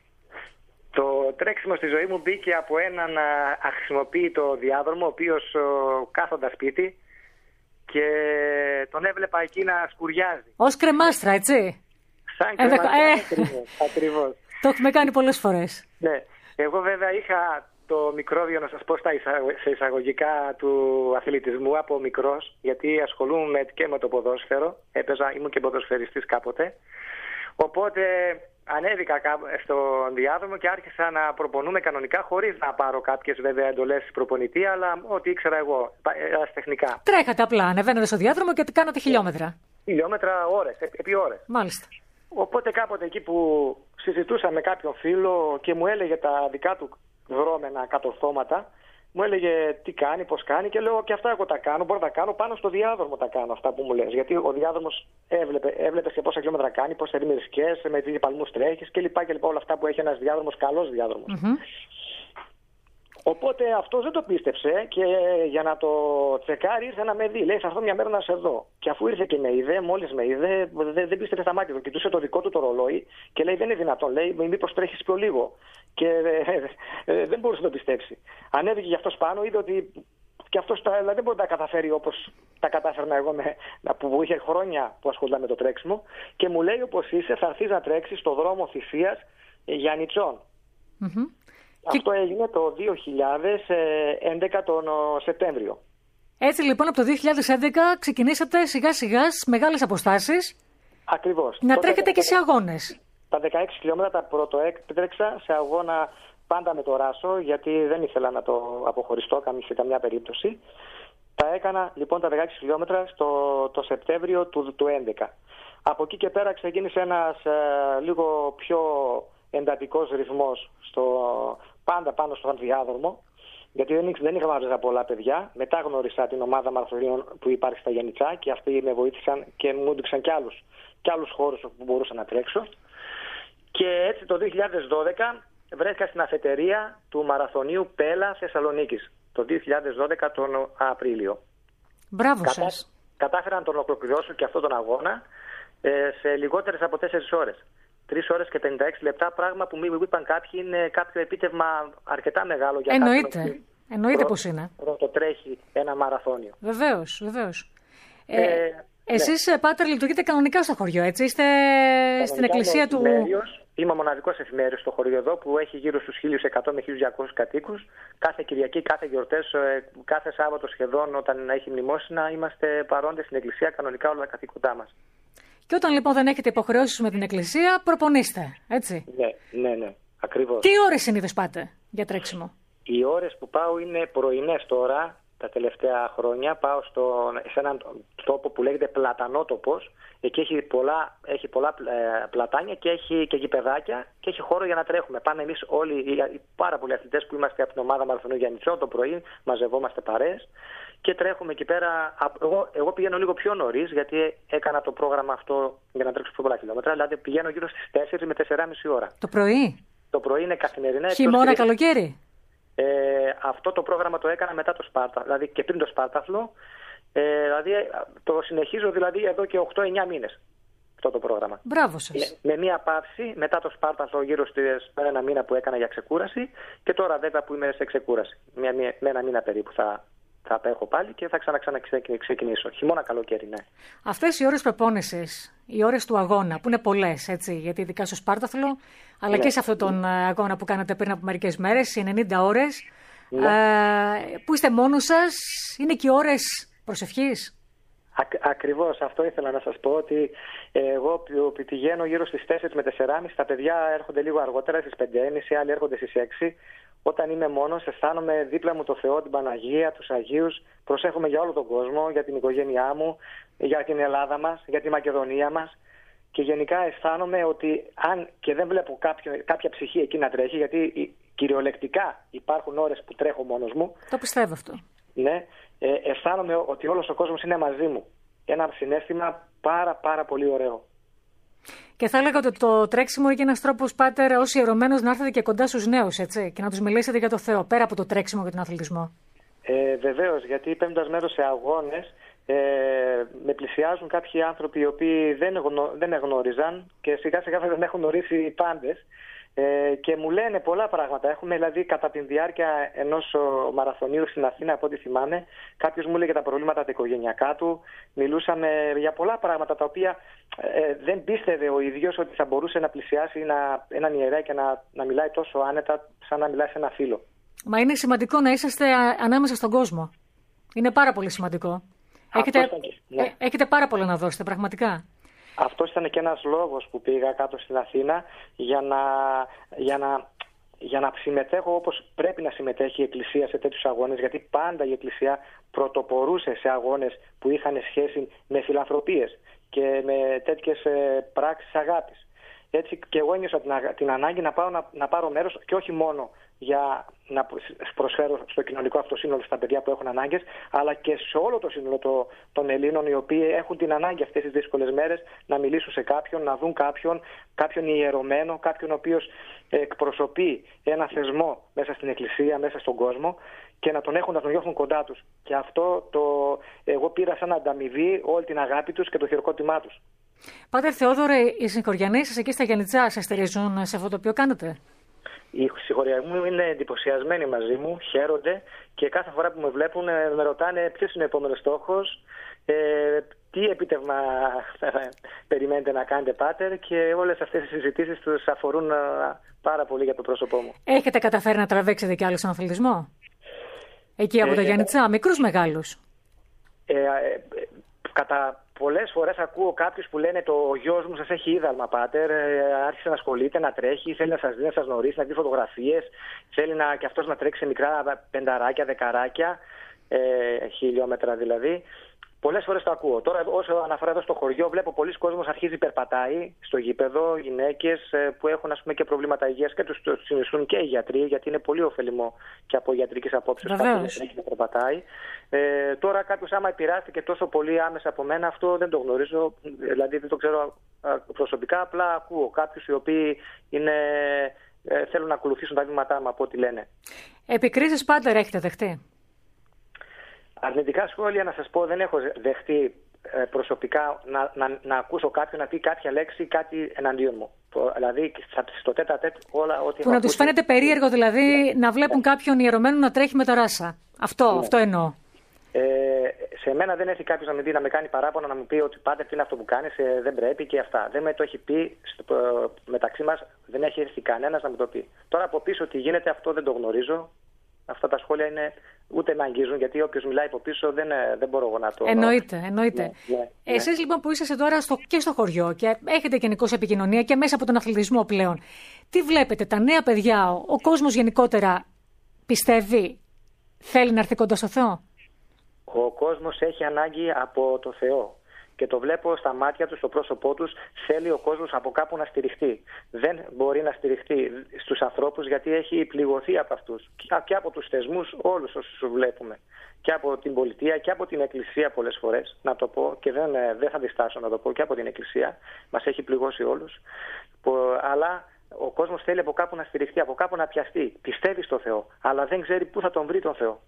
Το τρέξιμο στη ζωή μου μπήκε από έναν αχρησιμοποιητό διάδρομο, ο οποίος κάθοντα σπίτι, και τον έβλεπα εκεί να σκουριάζει. Ως κρεμάστρα, έτσι. Σαν κρεμάστρα, ε, ακριβώς, ακριβώς. Το έχουμε κάνει πολλές φορές. Ναι. Εγώ βέβαια είχα το μικρόβιο, να σας πω στα σε εισαγωγικά, του αθλητισμού από μικρός, γιατί ασχολούμαι και με το ποδόσφαιρο. Έπαιζα, ήμουν και ποδοσφαιριστής κάποτε. Οπότε ανέβηκα στον διάδρομο και άρχισα να προπονούμε κανονικά, χωρίς να πάρω κάποιες βέβαια εντολές προπονητή, αλλά ό,τι ήξερα εγώ, τεχνικά. Τρέχατε απλά, ανεβαίνατε στο διάδρομο και κάνατε χιλιόμετρα. Χιλιόμετρα, ώρες, επί ώρες. Μάλιστα. Οπότε κάποτε εκεί που συζητούσα με κάποιον φίλο και μου έλεγε τα δικά του δρόμενα κατορθώματα, μου έλεγε τι κάνει, πώς κάνει, και λέω και αυτά εγώ τα κάνω, μπορώ να τα κάνω, πάνω στο διάδρομο τα κάνω αυτά που μου λες. Γιατί ο διάδρομος έβλεπε, έβλεπες και πόσα χιλιόμετρα κάνει, πόσα ρημιρισκές, με τι παλμούς τρέχεις κλπ. Και όλα αυτά που έχει ένας διάδρομος, καλός διάδρομος. Mm-hmm. Οπότε αυτός δεν το πίστεψε και για να το τσεκάρει ήρθε να με δει. Λέει, θα έρθω μια μέρα να σε δω. Και αφού ήρθε και με είδε, μόλις με είδε, δεν, δεν πίστευε στα μάτια του. Κοιτούσε το δικό του το ρολόι και λέει, δεν είναι δυνατόν. Λέει, μήπως τρέχεις πιο λίγο. Και ε, ε, δεν μπορούσε να το πιστέψει. Ανέβηκε γι' αυτός πάνω, είδε ότι και αυτός τα, δηλαδή, δεν μπορεί να τα καταφέρει όπως τα κατάφερνα εγώ, με, που είχε χρόνια που ασχολούνται με το τρέξιμο. Και μου λέει, όπως είσαι, θα έρθεις να τρέξεις στο δρόμο θυσίας Γιαννητσών. Mm-hmm. Αυτό έγινε το δύο χιλιάδες έντεκα τον Σεπτέμβριο. Έτσι λοιπόν από το δύο χιλιάδες έντεκα ξεκινήσατε σιγά σιγά στις μεγάλες αποστάσεις. Ακριβώς. Να τότε τρέχετε και σε αγώνες. Τα δεκαέξι χιλιόμετρα τα πρώτο έτρεξα σε αγώνα πάντα με το Ράσο, γιατί δεν ήθελα να το αποχωριστώ σε καμιά περίπτωση. Τα έκανα λοιπόν τα δεκαέξι χιλιόμετρα στο, το Σεπτέμβριο του, του έντεκα. Από εκεί και πέρα ξεκίνησε ένας ε, λίγο πιο εντατικός ρυθμός στο, πάντα πάνω στον διάδρομο, γιατί δεν, δεν είχα μάζεζα πολλά παιδιά. Μετά γνώρισα την ομάδα μαραθωνίων που υπάρχει στα Γιαννητσά και αυτοί με βοήθησαν και μου έδειξαν κι άλλους, κι άλλους χώρους που μπορούσα να τρέξω. Και έτσι το δύο χιλιάδες δώδεκα βρέθηκα στην αφετερία του μαραθωνίου Πέλα Θεσσαλονίκης το δύο χιλιάδες δώδεκα τον Απρίλιο. Μπράβο Κατά, σας. Κατάφερα να τον ολοκληρώσω και αυτόν τον αγώνα ε, σε λιγότερες από τέσσερις ώρες. τρεις ώρες και πενήντα έξι λεπτά, πράγμα που μου είπαν κάποιοι είναι κάποιο επίτευγμα αρκετά μεγάλο για Εννοείται. κάποιον. Εννοείται πως είναι. Το τρέχει ένα μαραθώνιο. Βεβαίως, βεβαίως. Ε, ε, εσείς, ναι. Πάτερ, λειτουργείτε κανονικά στο χωριό, έτσι? Είστε κανονικά στην εκκλησία του... Εφημέριος. Είμαι μοναδικός εφημέριος στο χωριό εδώ, που έχει γύρω στους χίλια εκατό με χίλια διακόσιους κατοίκους. Κάθε Κυριακή, κάθε γιορτές, κάθε Σάββατο σχεδόν, όταν έχει μνημόσυνα, είμαστε παρόντες στην εκκλησία, κανονικά όλα τα καθήκοντά μας. Και όταν λοιπόν δεν έχετε υποχρεώσεις με την εκκλησία, προπονείστε, έτσι? Ναι, ναι, ναι, ακριβώς. Τι ώρες συνήθως πάτε για τρέξιμο? Οι ώρες που πάω είναι πρωινές τώρα, τα τελευταία χρόνια. Πάω στο, σε έναν τόπο που λέγεται Πλατανότοπος. Εκεί έχει πολλά, έχει πολλά ε, πλατάνια και έχει και γηπεδάκια και έχει χώρο για να τρέχουμε. Πάνε εμείς όλοι, οι, οι πάρα πολλοί αθλητές που είμαστε από την ομάδα Μαραθωνίου Γιαννητσών, το πρωί μαζευόμαστε παρέες και τρέχουμε εκεί πέρα. Εγώ, εγώ πηγαίνω λίγο πιο νωρίς, γιατί έκανα το πρόγραμμα αυτό για να τρέξω πιο πολλά χιλιόμετρα. Δηλαδή πηγαίνω γύρω στις τέσσερις με τέσσερις και μισή ώρα. Το πρωί? Το πρωί είναι καθημερινά. Χειμώνα, καλοκαίρι? Ε, αυτό το πρόγραμμα το έκανα μετά το Σπάρτα, δηλαδή και πριν το Σπάρταθλο. Ε, δηλαδή το συνεχίζω δηλαδή εδώ και οκτώ εννιά μήνες αυτό το πρόγραμμα. Μπράβο σας. Με, με μία παύση μετά το Σπάρταθλο γύρω στις ένα μήνα που έκανα για ξεκούραση και τώρα βέβαια που είμαι σε ξεκούραση. Μια, μια, με ένα μήνα περίπου θα, θα έχω πάλι και θα ξαναξεκινήσω. Χειμώνα, καλοκαίρι, ναι. Αυτές οι ώρες προπόνησης, οι ώρες του αγώνα, που είναι πολλές, έτσι, γιατί ειδικά στο Σπάρταθλο, αλλά ναι. και σε αυτόν τον αγώνα που κάνατε πριν από μερικές μέρες, οι ενενήντα ώρες, ναι. ε, που είστε μόνος σας, είναι και ώρες προσευχής. Ακριβώς, αυτό ήθελα να σας πω, ότι εγώ πηγαίνω γύρω στις τέσσερις με τέσσερις και μισή, τα παιδιά έρχονται λίγο αργότερα στις πέντε και μισή, άλλοι έρχονται στις έξι. Όταν είμαι μόνος, αισθάνομαι δίπλα μου το Θεό, την Παναγία, τους Αγίους, προσέχομαι για όλο τον κόσμο, για την οικογένειά μου, για την Ελλάδα μας, για τη Μακεδονία μας και γενικά αισθάνομαι ότι αν και δεν βλέπω κάποιο, κάποια ψυχή εκεί να τρέχει, γιατί κυριολεκτικά υπάρχουν ώρες που τρέχω μόνος μου. Το πιστεύω αυτό. Ναι, ε, αισθάνομαι ότι όλος ο κόσμος είναι μαζί μου. Ένα συναίσθημα πάρα πάρα πολύ ωραίο. Και θα έλεγα ότι το τρέξιμο είναι ένας τρόπος, Πάτερ, ως ιερωμένος να έρθετε και κοντά στους νέους, έτσι, και να τους μιλήσετε για το Θεό, πέρα από το τρέξιμο και τον αθλητισμό. Ε, βεβαίως, γιατί παίρνοντας μέρος σε αγώνες, ε, με πλησιάζουν κάποιοι άνθρωποι οι οποίοι δεν, γνω, δεν εγνώριζαν και σιγά σιγά δεν έχουν γνωρίσει οι πάντες. Ε, και μου λένε πολλά πράγματα. Έχουμε δηλαδή κατά τη διάρκεια ενός μαραθωνίου στην Αθήνα, από ό,τι θυμάμαι, κάποιος μου έλεγε τα προβλήματα τα οικογενειακά του. Μιλούσαμε για πολλά πράγματα τα οποία ε, δεν πίστευε ο ίδιος ότι θα μπορούσε να πλησιάσει ένα, έναν ιερέα και να, να μιλάει τόσο άνετα σαν να μιλάει σε ένα φίλο. Μα είναι σημαντικό να είσαστε ανάμεσα στον κόσμο. Είναι πάρα πολύ σημαντικό. Έχετε, ναι. ε, έχετε πάρα πολλά να δώσετε, πραγματικά. Αυτός ήταν και ένας λόγος που πήγα κάτω στην Αθήνα για να, για να, για να συμμετέχω όπως πρέπει να συμμετέχει η Εκκλησία σε τέτοιους αγώνες, γιατί πάντα η Εκκλησία πρωτοπορούσε σε αγώνες που είχαν σχέση με φιλανθρωπίες και με τέτοιες πράξεις αγάπης. Έτσι και εγώ ένιωσα την, την ανάγκη να, πάω, να, να πάρω μέρος και όχι μόνο για να προσφέρω στο κοινωνικό αυτό σύνολο στα παιδιά που έχουν ανάγκες, αλλά και σε όλο το σύνολο το, των Ελλήνων οι οποίοι έχουν την ανάγκη αυτές τις δύσκολες μέρες να μιλήσουν σε κάποιον, να δουν κάποιον, κάποιον ιερωμένο, κάποιον ο οποίος εκπροσωπεί ένα θεσμό μέσα στην Εκκλησία, μέσα στον κόσμο και να τον έχουν, να τον νιώθουν κοντά τους. Και αυτό το εγώ πήρα σαν ανταμοιβή όλη την αγάπη τους και το χειροκρότημά τους. Πάτερ Θεόδωρε, οι συγχωριανοί σας εκεί στα Γιαννιτσά σας στηρίζουν σε αυτό το οποίο κάνετε? Οι συγχωριανοί μου είναι εντυπωσιασμένοι μαζί μου, χαίρονται και κάθε φορά που με βλέπουν με ρωτάνε ποιος είναι ο επόμενος στόχος, ε, τι επίτευγμα περιμένετε να κάνετε, Πάτερ, και όλες αυτές οι συζητήσεις τους αφορούν πάρα πολύ για το πρόσωπό μου. Έχετε καταφέρει να τραβήξετε κι άλλο στον αθλητισμό? Εκεί από ε, τα Γιαννιτσά, μικρούς μεγάλους? Ε, ε, ε, κατά πολλές φορές ακούω κάποιους που λένε το γιος μου σας έχει είδαλμα, Πάτερ, ε, άρχισε να ασχολείται, να τρέχει, θέλει να σας δει, να σας γνωρίσει, να δει φωτογραφίες, θέλει να, και αυτός να τρέξει σε μικρά πενταράκια, δεκαράκια, ε, χιλιόμετρα δηλαδή. Πολλές φορές το ακούω. Τώρα, όσο αναφορά εδώ στο χωριό, βλέπω πολλοί κόσμος αρχίζει περπατάει στο γήπεδο, γυναίκες που έχουν ας πούμε, και προβλήματα υγείας και τους συνιστούν και οι γιατροί, γιατί είναι πολύ ωφελημό και από ιατρικής απόψεως κάποιος να περπατάει. Ε, τώρα, κάποιος άμα επηρεάστηκε τόσο πολύ άμεσα από μένα, αυτό δεν το γνωρίζω, δηλαδή δεν το ξέρω προσωπικά. Απλά ακούω κάποιους οι οποίοι είναι, ε, θέλουν να ακολουθήσουν τα βήματά μου από ό,τι λένε. Επικρίσεις Πάτερ έχετε δεχτεί? Αρνητικά σχόλια να σας πω δεν έχω δεχτεί ε, προσωπικά να, να, να ακούσω κάποιον να πει κάποια λέξη ή κάτι εναντίον μου. Δηλαδή στο τέτα τέτ όλα ό,τι. Που να τους φαίνεται περίεργο δηλαδή να βλέπουν ναι. κάποιον ιερωμένο να τρέχει με τα ράσα. Αυτό, ναι. αυτό εννοώ. Ε, σε μένα δεν έρθει κάποιος να με δει να με κάνει παράπονα, να μου πει ότι Πάτερ τι είναι αυτό που κάνεις, ε, δεν πρέπει και αυτά. Δεν με το έχει πει στο, ε, μεταξύ μας, δεν έχει έρθει κανένας να μου το πει. Τώρα από πίσω τι γίνεται αυτό δεν το γνωρίζω. Αυτά τα σχόλια είναι, ούτε με αγγίζουν, γιατί όποιος μιλάει από πίσω δεν, δεν μπορώ εγώ να το... Εννοείται, εννοείται. Ναι, ναι, ναι. Εσείς λοιπόν που είσαστε τώρα στο, και στο χωριό και έχετε γενικώς επικοινωνία και μέσα από τον αθλητισμό πλέον, τι βλέπετε, τα νέα παιδιά, ο, ο κόσμος γενικότερα πιστεύει, θέλει να έρθει κοντά στο Θεό? Ο κόσμος έχει ανάγκη από το Θεό. Και το βλέπω στα μάτια του, στο πρόσωπό τους, θέλει ο κόσμος από κάπου να στηριχτεί. Δεν μπορεί να στηριχτεί στους ανθρώπους γιατί έχει πληγωθεί από αυτούς. Και από τους θεσμούς όλους όσους βλέπουμε. Και από την πολιτεία και από την Εκκλησία πολλές φορές, να το πω, και δεν, δεν θα διστάσω να το πω, και από την Εκκλησία. Μας έχει πληγώσει όλους. Αλλά ο κόσμος θέλει από κάπου να στηριχτεί, από κάπου να πιαστεί. Πιστεύει στο Θεό, αλλά δεν ξέρει πού θα τον βρει τον Θεό.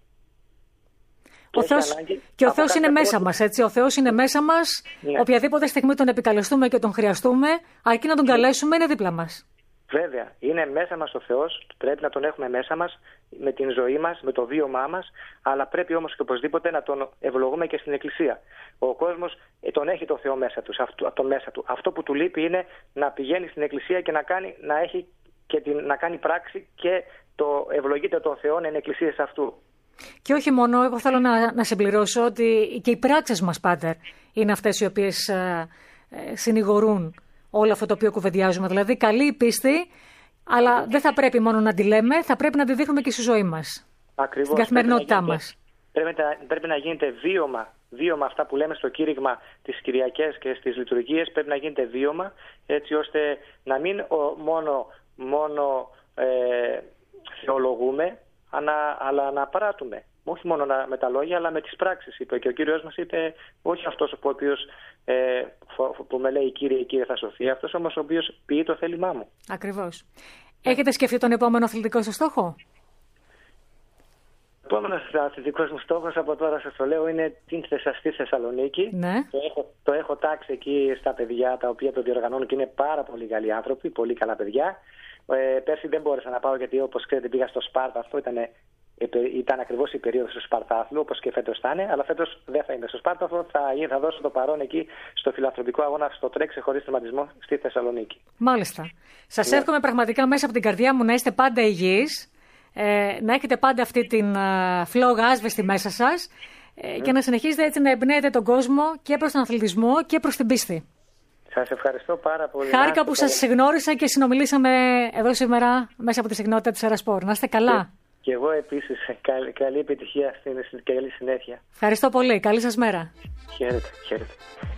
Ο Θεός, και ο Θεός είναι μέσα μας, έτσι. Ο Θεός είναι μέσα μας. Ναι. Οποιαδήποτε στιγμή τον επικαλεστούμε και τον χρειαστούμε, αρκεί να τον καλέσουμε, είναι δίπλα μας. Βέβαια, είναι μέσα μας ο Θεός, πρέπει να τον έχουμε μέσα μας, με την ζωή μας, με το βίωμά μας, αλλά πρέπει όμως και οπωσδήποτε να τον ευλογούμε και στην Εκκλησία. Ο κόσμος τον έχει το Θεό μέσα του, αυτό, το μέσα του. Αυτό που του λείπει είναι να πηγαίνει στην Εκκλησία και να κάνει, να έχει και την, να κάνει πράξη και το ευλογείται των Θεών εν εκκλησίες αυτού. Και όχι μόνο, εγώ θέλω να, να συμπληρώσω ότι και οι πράξεις μας, Πάτερ, είναι αυτές οι οποίες ε, ε, συνηγορούν όλο αυτό το οποίο κουβεντιάζουμε. Δηλαδή, καλή η πίστη, αλλά δεν θα πρέπει μόνο να τη λέμε, θα πρέπει να τη δείχνουμε και στη ζωή μας. Ακριβώς. Στην καθημερινότητά πρέπει μας. Πρέπει να, πρέπει να γίνεται βίωμα, βίωμα αυτά που λέμε στο κήρυγμα τις Κυριακές και στις λειτουργίες, πρέπει να γίνεται βίωμα, έτσι ώστε να μην ο, μόνο, μόνο ε, θεολογούμε, αλλά, αλλά να παράτουμε. Όχι μόνο να, με τα λόγια, αλλά με τις πράξεις, είπε. Και ο Κύριος μας είπε, όχι αυτός ο οποίος ε, που με λέει Κύριε, Κύριε θα σωθεί, αυτός όμως ο οποίος ποιεί το θέλημά μου. Ακριβώς. Έχετε σκεφτεί τον επόμενο αθλητικό σας στόχο? Ο επόμενος αθλητικός μου στόχος, από τώρα σας το λέω, είναι την Θεσσα, στη Θεσσαλονίκη. Ναι. Το, έχω, το έχω τάξει εκεί στα παιδιά τα οποία το διοργανώνουν και είναι πάρα πολύ καλοί άνθρωποι, πολύ καλά παιδιά. Ε, πέρσι δεν μπόρεσα να πάω γιατί, όπως ξέρετε, πήγα στο Σπάρτα. Αυτό ήταν, ήταν ακριβώς η περίοδος του Σπαρτάθλου, όπως και φέτος θα είναι. Αλλά φέτος δεν θα είμαι στο Σπάρταθλο, θα, θα δώσω το παρόν εκεί στο φιλανθρωπικό αγώνα στο Τρέξε χωρίς τερματισμό στη Θεσσαλονίκη. Μάλιστα. Σας ναι. εύχομαι πραγματικά μέσα από την καρδιά μου να είστε πάντα υγιείς, ε, να έχετε πάντα αυτή την uh, φλόγα άσβεστη μέσα σας ε, mm. και να συνεχίζετε έτσι να εμπνέετε τον κόσμο και προς τον αθλητισμό και προς την πίστη. Σας ευχαριστώ πάρα πολύ. Χάρηκα που σας γνώρισα και συνομιλήσαμε εδώ σήμερα μέσα από τη συχνότητα της Ερασπόρ. Να είστε καλά. Και εγώ επίσης. Καλή, καλή επιτυχία στην καλή συνέχεια. Ευχαριστώ πολύ. Καλή σας μέρα. Χαίρετε. Χαίρετε.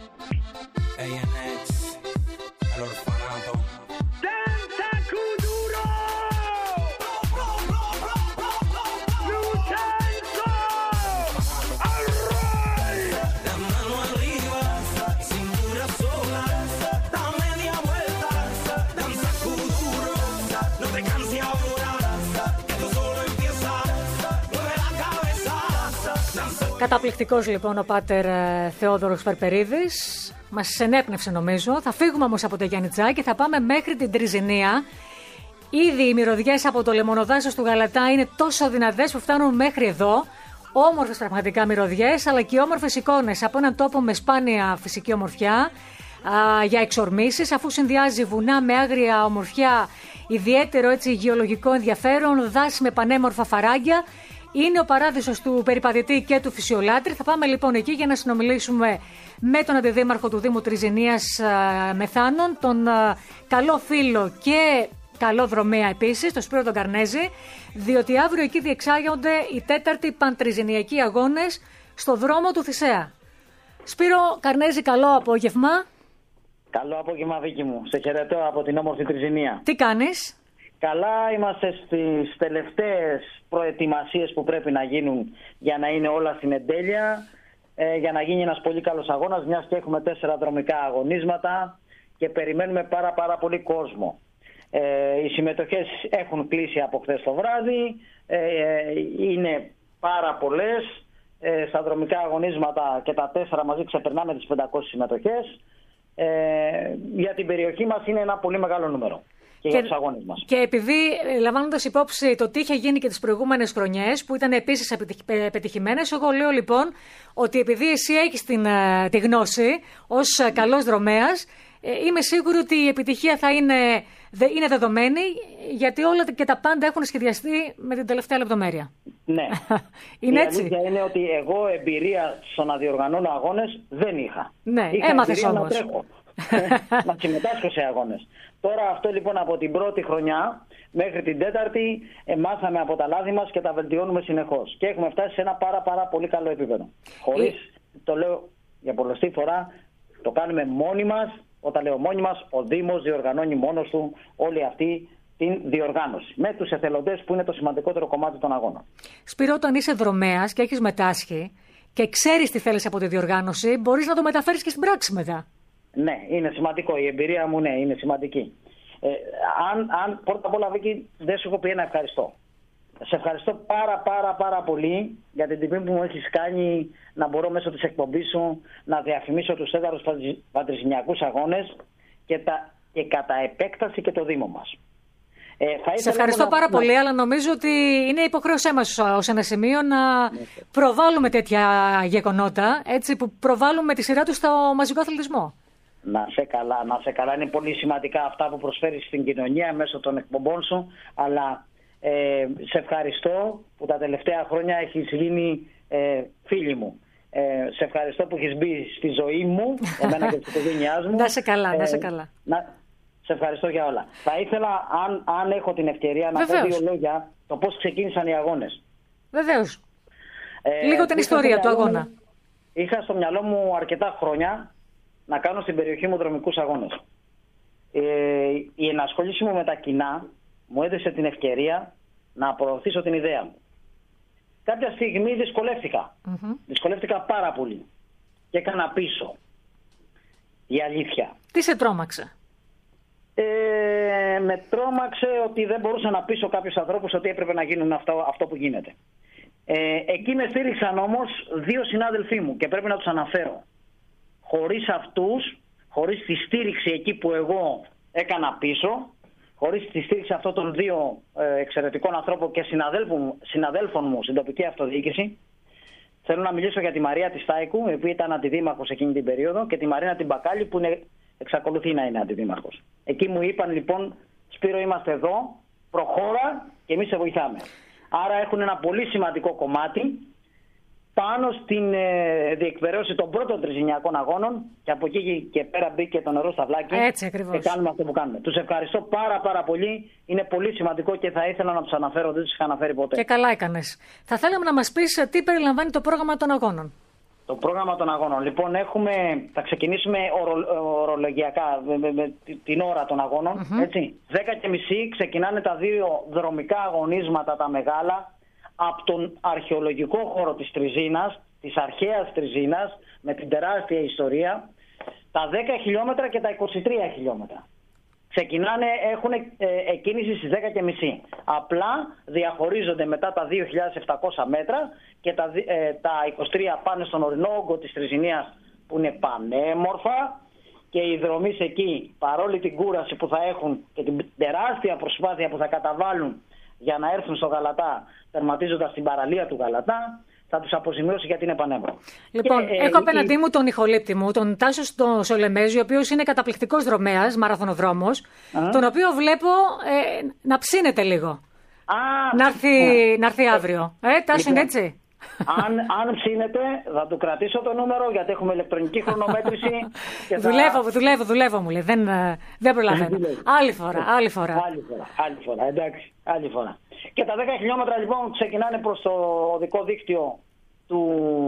Καταπληκτικός λοιπόν ο Πάτερ Θεόδωρος Περπερίδης. Μας ενέπνευσε νομίζω. Θα φύγουμε όμως από το Γιάννητσά και θα πάμε μέχρι την Τριζηνία. Ήδη οι μυρωδιές από το λεμονοδάσος του Γαλατά είναι τόσο δυνατές που φτάνουν μέχρι εδώ. Όμορφες πραγματικά μυρωδιές, αλλά και όμορφες εικόνες από έναν τόπο με σπάνια φυσική ομορφιά α, για εξορμήσεις, αφού συνδυάζει βουνά με άγρια ομορφιά, ιδιαίτερο έτσι γεωλογικό ενδιαφέρον, δάση με πανέμορφα φαράγγια. Είναι ο παράδεισος του περιπατητή και του φυσιολάτρη. Θα πάμε λοιπόν εκεί για να συνομιλήσουμε με τον αντιδήμαρχο του Δήμου Τριζηνίας Μεθάνων, τον καλό φίλο και καλό δρομέα επίσης, τον Σπύρο τον Καρνέζη, διότι αύριο εκεί διεξάγονται οι τέταρτοι Παντριζηνιακοί Αγώνες στο δρόμο του Θησέα. Σπύρο Καρνέζη, καλό απόγευμα. Καλό απόγευμα, Βίκη μου. Σε χαιρετώ από την όμορφη Τριζηνία. Τι κάνεις? Καλά, είμαστε στις τελευταίες προετοιμασίες που πρέπει να γίνουν για να είναι όλα στην εντέλεια, ε, για να γίνει ένας πολύ καλός αγώνας, μιας και έχουμε τέσσερα δρομικά αγωνίσματα και περιμένουμε πάρα πάρα πολύ κόσμο. Ε, οι συμμετοχές έχουν κλείσει από χθες το βράδυ, ε, είναι πάρα πολλές, ε, στα δρομικά αγωνίσματα και τα τέσσερα μαζί ξεπερνάμε τις πεντακόσιες συμμετοχές. Ε, για την περιοχή μας είναι ένα πολύ μεγάλο νούμερο. Και, και, μας. και επειδή λαμβάνοντας υπόψη το τι είχε γίνει και τις προηγούμενες χρονιές που ήταν επίσης πετυχημένες, εγώ λέω λοιπόν ότι επειδή εσύ έχεις την, τη γνώση ως καλός δρομέας, είμαι σίγουρη ότι η επιτυχία θα είναι, είναι δεδομένη, γιατί όλα και τα πάντα έχουν σχεδιαστεί με την τελευταία λεπτομέρεια. Ναι. Είναι η έτσι. αλήθεια είναι ότι εγώ εμπειρία στο να διοργανώνω αγώνες δεν είχα. Ναι, είχα έμαθες όμως. Να τρέχω. Να συμμετάσχω σε αγώνες. Τώρα αυτό λοιπόν από την πρώτη χρονιά μέχρι την τέταρτη ε, μάθαμε από τα λάθη μας και τα βελτιώνουμε συνεχώς. Και έχουμε φτάσει σε ένα πάρα πάρα πολύ καλό επίπεδο. Χωρίς, ε... το λέω για πολλωστή φορά, το κάνουμε μόνοι μας. Όταν λέω μόνοι μας, ο Δήμος διοργανώνει μόνος του όλη αυτή την διοργάνωση. Με τους εθελοντές που είναι το σημαντικότερο κομμάτι των αγώνων. Σπύρο, όταν είσαι δρομέας και έχεις μετάσχει και ξέρεις τι θέλεις από τη διοργάνωση, μπορείς να το μεταφέρεις και στην πράξη μετά. Ναι, είναι σημαντικό. Η εμπειρία μου, ναι, είναι σημαντική. Ε, αν, αν πρώτα απ' όλα, Βίκη, δεν σου έχω πει ένα ευχαριστώ. Σε ευχαριστώ πάρα πάρα πάρα πολύ για την τιμή που μου έχεις κάνει να μπορώ μέσω της εκπομπής σου να διαφημίσω τους τέταρτους Παντριζηνιακούς Αγώνες και, τα, και κατά επέκταση και το Δήμο μας. Ε, θα Σε ευχαριστώ να... πάρα να... πολύ, αλλά νομίζω ότι είναι υποχρέωσή μας ως ένα σημείο να ναι. προβάλλουμε τέτοια γεγονότα, έτσι, που προβάλλουμε τη σειρά του στο μαζικό αθλητισμό. Να σε καλά, να σε καλά. Είναι πολύ σημαντικά αυτά που προσφέρεις στην κοινωνία μέσω των εκπομπών σου, αλλά ε, σε ευχαριστώ που τα τελευταία χρόνια έχεις γίνει ε, φίλη μου. Ε, σε ευχαριστώ που έχεις μπει στη ζωή μου, εμένα και της οικογένειάς μου. Να σε καλά, να σε καλά. Ε, να, σε ευχαριστώ για όλα. Θα ήθελα, αν, αν έχω την ευκαιρία, να Βεβαίως. πω δύο λόγια το πώς ξεκίνησαν οι αγώνες. Βεβαίως. Ε, Λίγο την ιστορία του αγώνα. Μου, είχα στο μυαλό μου αρκετά χρόνια να κάνω στην περιοχή μου δρομικούς αγώνες. Ε, η ενασχόληση μου με τα κοινά μου έδωσε την ευκαιρία να προωθήσω την ιδέα μου. Κάποια στιγμή δυσκολεύτηκα. Mm-hmm. Δυσκολεύτηκα πάρα πολύ. Και έκανα πίσω. Η αλήθεια. Τι σε τρόμαξε? Ε, με τρόμαξε ότι δεν μπορούσα να πείσω κάποιους ανθρώπους ότι έπρεπε να γίνουν αυτό, αυτό που γίνεται. Ε, εκεί με στήριξαν όμως δύο συνάδελφοί μου και πρέπει να τους αναφέρω. Χωρίς αυτούς, χωρίς τη στήριξη εκεί που εγώ έκανα πίσω, χωρίς τη στήριξη αυτών των δύο ε, εξαιρετικών ανθρώπων και συναδέλφων, συναδέλφων μου στην τοπική αυτοδιοίκηση, θέλω να μιλήσω για τη Μαρία της Στάικου, η οποία ήταν αντιδήμαρχος εκείνη την περίοδο, και τη Μαρίνα την Μπακάλη, που είναι, εξακολουθεί να είναι αντιδήμαρχος. Εκεί μου είπαν λοιπόν, Σπύρο, είμαστε εδώ, προχώρα και εμείς σε βοηθάμε. Άρα έχουν ένα πολύ σημαντικό κομμάτι πάνω στην ε, διεκπαιρέωση των πρώτων τριζηνιακών αγώνων, και από εκεί και πέρα μπήκε το νερό στα βλάκια. Έτσι ακριβώς. Και κάνουμε αυτό που κάνουμε. Τους ευχαριστώ πάρα πάρα πολύ. Είναι πολύ σημαντικό και θα ήθελα να τους αναφέρω, δεν τους είχα αναφέρει ποτέ. Και καλά έκανες. Θα θέλαμε να μας πεις τι περιλαμβάνει το πρόγραμμα των αγώνων. Το πρόγραμμα των αγώνων. Λοιπόν, έχουμε, θα ξεκινήσουμε ορο, ορολογιακά με, με, την ώρα των αγώνων. Mm-hmm. Έτσι. δέκα και μισή ξεκινάνε τα δύο δρομικά αγωνίσματα, τα μεγάλα, από τον αρχαιολογικό χώρο της Τριζίνας, της αρχαίας Τριζίνας, με την τεράστια ιστορία, τα δέκα χιλιόμετρα και τα είκοσι τρία χιλιόμετρα. Ξεκινάνε, έχουν ε, εκκίνηση στις δέκα και μισή. Απλά διαχωρίζονται μετά τα δύο χιλιάδες επτακόσια μέτρα και τα, ε, τα είκοσι τρία πάνε στον ορεινό όγκο της Τριζηνίας, που είναι πανέμορφα, και οι δρομείς εκεί, παρόλη την κούραση που θα έχουν και την τεράστια προσπάθεια που θα καταβάλουν για να έρθουν στο Γαλατά, τερματίζοντας την παραλία του Γαλατά, θα τους αποζημιώσει γιατί είναι πανέμορφο. Λοιπόν, και, έχω ε, απέναντί η... μου τον ηχολήπτη μου, τον Τάσο τον Σολεμέζη, ο οποίος είναι καταπληκτικός δρομέας, μαραθωνοδρόμος, Α. τον οποίο βλέπω ε, να ψήνεται λίγο. Α, να έρθει, να έρθει αύριο. Ε, Τάσο, είναι έτσι? αν, αν ψήνεται, θα του κρατήσω το νούμερο, γιατί έχουμε ηλεκτρονική χρονομέτρηση. Και θα... δουλεύω, δουλεύω, δουλεύω, μου λέει. Δεν, δεν προλαβαίνω. άλλη φορά, άλλη φορά. Άλλη φορά, άλλη φορά, εντάξει, άλλη φορά. Και τα δέκα χιλιόμετρα λοιπόν ξεκινάνε προς το οδικό δίκτυο του,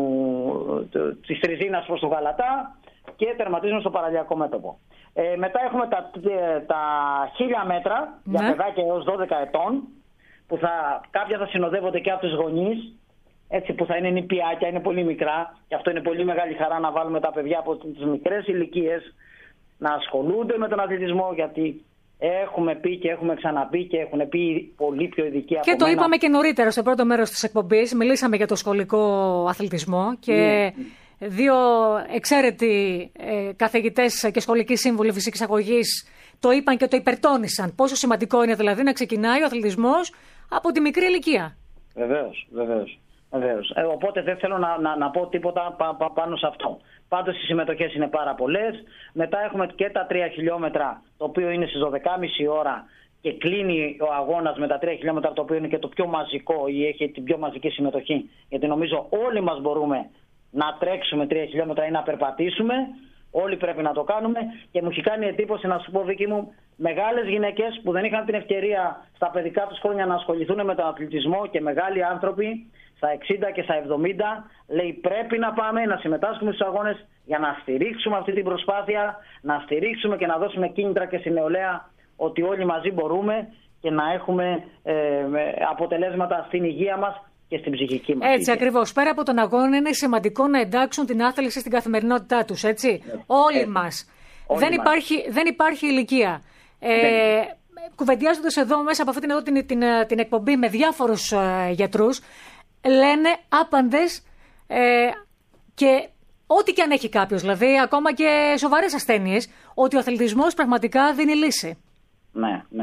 του, της Τριζίνας προς το Γαλατά και τερματίζουν στο παραλιακό μέτωπο. Ε, μετά έχουμε τα, τα χίλια μέτρα, ναι, για παιδάκια έως δώδεκα ετών, που θα, κάποια θα συνοδεύονται και από τους γονείς, έτσι, που θα είναι νηπιάκια, είναι πολύ μικρά, και αυτό είναι πολύ μεγάλη χαρά να βάλουμε τα παιδιά από τις μικρές ηλικίες να ασχολούνται με τον αθλητισμό, γιατί έχουμε πει και έχουμε ξαναπεί και έχουν πει πολύ πιο ειδικοί από Και το μένα. είπαμε και νωρίτερα στο πρώτο μέρος της εκπομπής. Μιλήσαμε για το σχολικό αθλητισμό και ναι, δύο εξαίρετοι ε, καθηγητές και σχολικοί σύμβουλοι φυσικής αγωγής το είπαν και το υπερτώνησαν. Πόσο σημαντικό είναι δηλαδή να ξεκινάει ο αθλητισμός από τη μικρή ηλικία. Βεβαίως, βεβαίως. Βεβαίως. Ε, οπότε δεν θέλω να, να, να πω τίποτα πα, πα, πάνω σε αυτό. Πάντως οι συμμετοχές είναι πάρα πολλές. Μετά έχουμε και τα τρία χιλιόμετρα, το οποίο είναι στις δώδεκα και μισή ώρα και κλείνει ο αγώνας με τα τρία χιλιόμετρα, το οποίο είναι και το πιο μαζικό ή έχει την πιο μαζική συμμετοχή. Γιατί νομίζω όλοι μας μπορούμε να τρέξουμε τρία χιλιόμετρα ή να περπατήσουμε. Όλοι πρέπει να το κάνουμε. Και μου έχει κάνει εντύπωση, να σου πω, Βίκη μου, μεγάλες γυναίκες που δεν είχαν την ευκαιρία στα παιδικά τους χρόνια να ασχοληθούν με τον αθλητισμό, και μεγάλοι άνθρωποι στα εξήντα και στα εβδομήντα, λέει πρέπει να πάμε να συμμετάσχουμε στους αγώνες για να στηρίξουμε αυτή την προσπάθεια, να στηρίξουμε και να δώσουμε κίνητρα και στη νεολαία ότι όλοι μαζί μπορούμε και να έχουμε ε, αποτελέσματα στην υγεία μας και στην ψυχική μας. Έτσι ακριβώς. Πέρα από τον αγώνα είναι σημαντικό να εντάξουν την άθληση στην καθημερινότητά τους, έτσι. Έτσι. Όλοι έτσι. μας. Όλοι δεν, μας. Υπάρχει, δεν υπάρχει ηλικία. Ε, κουβεντιάζοντας εδώ μέσα από αυτή την, την, την, την εκπομπή με διάφορους ε, γιατρούς, λένε άπαντες ε, και ό,τι και αν έχει κάποιος, δηλαδή ακόμα και σοβαρές ασθένειες, ότι ο αθλητισμός πραγματικά δίνει λύση. Ναι, ναι.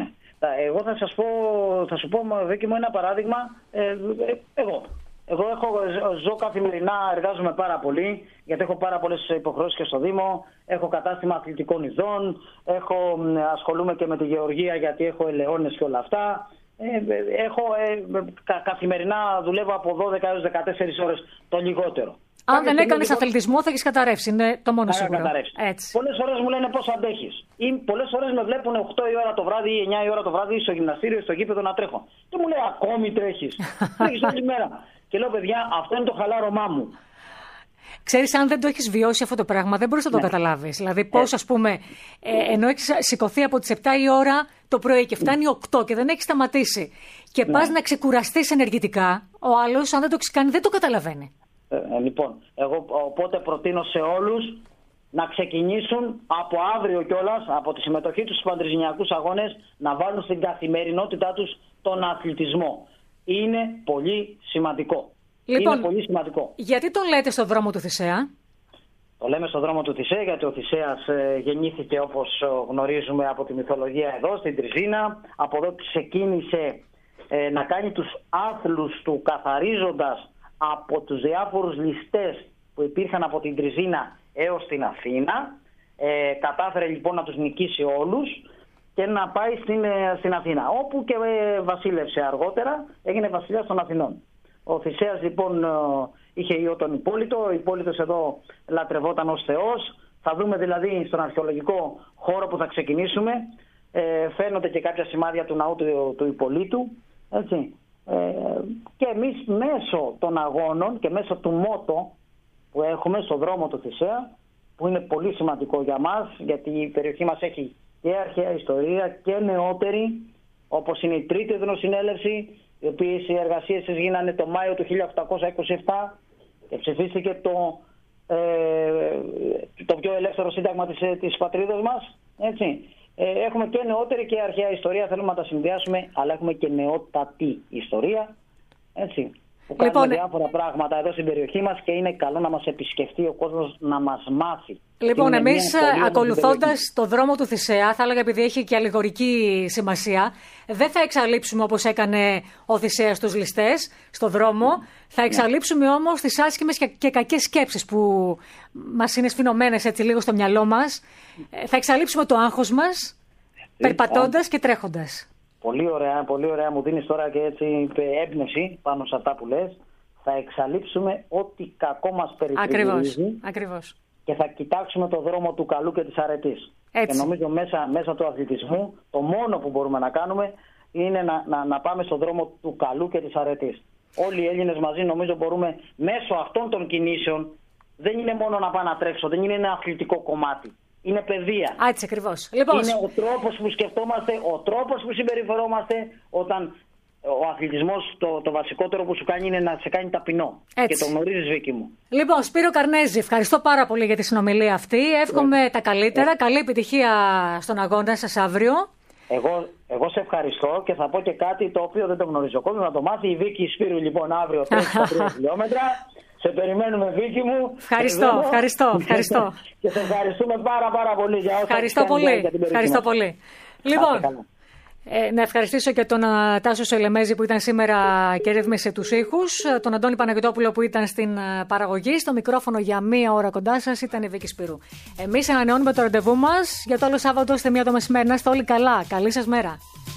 Εγώ θα σας πω, θα σου πω, Βίκυ μου, ένα παράδειγμα. Ε, ε, εγώ. Εγώ έχω, ζω καθημερινά, εργάζομαι πάρα πολύ, γιατί έχω πάρα πολλές υποχρεώσεις και στο Δήμο. Έχω κατάστημα αθλητικών ειδών, έχω, ασχολούμαι και με τη γεωργία γιατί έχω ελαιώνες και όλα αυτά. Ε, έχω, ε, κα, καθημερινά δουλεύω από δώδεκα έως δεκατέσσερις ώρες το λιγότερο. Αν Κάποια δεν έκανες λοιπόν... αθλητισμό θα έχεις καταρρεύσει, είναι το μόνο σίγουρο. Πολλές φορές μου λένε πώς αντέχεις. Ή πολλές φορές με βλέπουν οκτώ η ώρα το βράδυ ή εννιά η ώρα το βράδυ στο γυμναστήριο, στο γήπεδο να τρέχω. Και μου λέει ακόμη τρέχεις. Τρέχεις όλη μέρα. Και λέω παιδιά, αυτό είναι το χαλάρωμά μου. Ξέρεις, αν δεν το έχεις βιώσει αυτό το πράγμα, δεν μπορείς να το ναι. καταλάβεις. Δηλαδή, πώς, ας πούμε, ε, ενώ έχεις σηκωθεί από τις επτά η ώρα το πρωί και φτάνει οκτώ και δεν έχεις σταματήσει και ναι. πας να ξεκουραστείς ενεργητικά, ο άλλος, αν δεν το έχεις κάνει, δεν το καταλαβαίνει. Ε, ε, λοιπόν, εγώ οπότε προτείνω σε όλους να ξεκινήσουν από αύριο κιόλας, από τη συμμετοχή τους στους παντρεζινιακούς αγώνες, να βάλουν στην καθημερινότητά τους τον αθλητισμό. Είναι πολύ σημαντικό. Λοιπόν, είναι πολύ σημαντικό. Γιατί τον λέτε στο δρόμο του Θησέα? Το λέμε στο δρόμο του Θησέα γιατί ο Θησέας ε, γεννήθηκε, όπως γνωρίζουμε από τη μυθολογία, εδώ στην Τριζίνα. Από εδώ ξεκίνησε ε, να κάνει τους άθλους του καθαρίζοντας από τους διάφορους ληστές που υπήρχαν από την Τριζίνα έως την Αθήνα. Ε, κατάφερε λοιπόν να τους νικήσει όλους και να πάει στην, στην Αθήνα, όπου και ε, βασίλευσε αργότερα, έγινε βασιλιάς των Αθηνών. Ο Θησέας λοιπόν είχε ιό τον Υπόλυτο, ο Υπόλυτος εδώ λατρευόταν ως Θεός. Θα δούμε δηλαδή στον αρχαιολογικό χώρο που θα ξεκινήσουμε, ε, φαίνονται και κάποια σημάδια του ναού του, του Υπολίτου, έτσι. Ε, και εμείς μέσω των αγώνων και μέσω του μότο που έχουμε στο δρόμο του Θησέα, που είναι πολύ σημαντικό για μας, γιατί η περιοχή μας έχει και αρχαία ιστορία και νεότερη, όπως είναι η Τρίτη Εθνοσυνέλευση, οι οποίες οι εργασίες τις γίνανε το Μάιο του χίλια οκτακόσια είκοσι επτά και ψηφίστηκε το, ε, το πιο ελεύθερο σύνταγμα της, της πατρίδας μας. Έτσι. Ε, έχουμε και νεότερη και αρχαία ιστορία, θέλουμε να τα συνδυάσουμε, αλλά έχουμε και νεότατη ιστορία. Έτσι. Που κάνουμε λοιπόν, διάφορα πράγματα εδώ στην περιοχή μας και είναι καλό να μας επισκεφτεί ο κόσμος, να μας μάθει. Λοιπόν, εμείς ακολουθώντας το δρόμο του Θησέα, θα έλεγα επειδή έχει και αλληγορική σημασία, δεν θα εξαλείψουμε όπως έκανε ο Θησέας τους ληστές στο δρόμο, θα εξαλείψουμε όμως τις άσχημες και, και κακές σκέψεις που μας είναι σφινωμένες έτσι λίγο στο μυαλό μας. Θα εξαλείψουμε το άγχος μας, περπατώντας και τρέχοντας. Πολύ ωραία, πολύ ωραία, μου δίνεις τώρα και έτσι έμπνευση πάνω σε αυτά που λες. Θα εξαλείψουμε ό,τι κακό μας περιπληκτίζει. Ακριβώς, ακριβώς. Και θα κοιτάξουμε το δρόμο του καλού και της αρετής. Έτσι. Και νομίζω μέσα, μέσα του αθλητισμού το μόνο που μπορούμε να κάνουμε είναι να, να, να πάμε στον δρόμο του καλού και της αρετής. Όλοι οι Έλληνες μαζί νομίζω μπορούμε μέσω αυτών των κινήσεων, δεν είναι μόνο να πάω να τρέξω, δεν είναι ένα αθλητικό κομμάτι. Είναι παιδεία. Έτσι ακριβώς. Λοιπόν, είναι ο τρόπος που σκεφτόμαστε, ο τρόπος που συμπεριφερόμαστε όταν ο αθλητισμός το, το βασικότερο που σου κάνει είναι να σε κάνει ταπεινό. Έτσι. Και το γνωρίζεις, Βίκυ μου. Λοιπόν, Σπύρο Καρνέζη, ευχαριστώ πάρα πολύ για τη συνομιλία αυτή. Εύχομαι yeah. τα καλύτερα. Yeah. Καλή επιτυχία στον αγώνα σας αύριο. Εγώ, εγώ σε ευχαριστώ και θα πω και κάτι το οποίο δεν το γνωρίζει ο κόσμος, να το μάθει. Η Βίκη Σπύρου λοιπόν αύριο τρέχει στα τρία χιλιόμετρα. Σε περιμένουμε, Βίκη μου. Ευχαριστώ, εδώ. ευχαριστώ, ευχαριστώ. Και σε ευχαριστούμε πάρα πάρα πολύ για όσα ευχαριστώ πολύ. Για την ευχαριστώ μας. πολύ. Λοιπόν, ε, να ευχαριστήσω και τον uh, Τάσο Σελεμέζη που ήταν σήμερα και ρύθμισε τους ήχους, τον Αντώνη Παναγιωτόπουλο που ήταν στην uh, παραγωγή, στο μικρόφωνο για μία ώρα κοντά σας ήταν η Βίκη Σπύρου. Εμείς ανανεώνουμε το ραντεβού μας για το άλλο Σάββατο στη μία το μεσημέρι. Να είστε όλοι καλά. Καλή σας μέρα.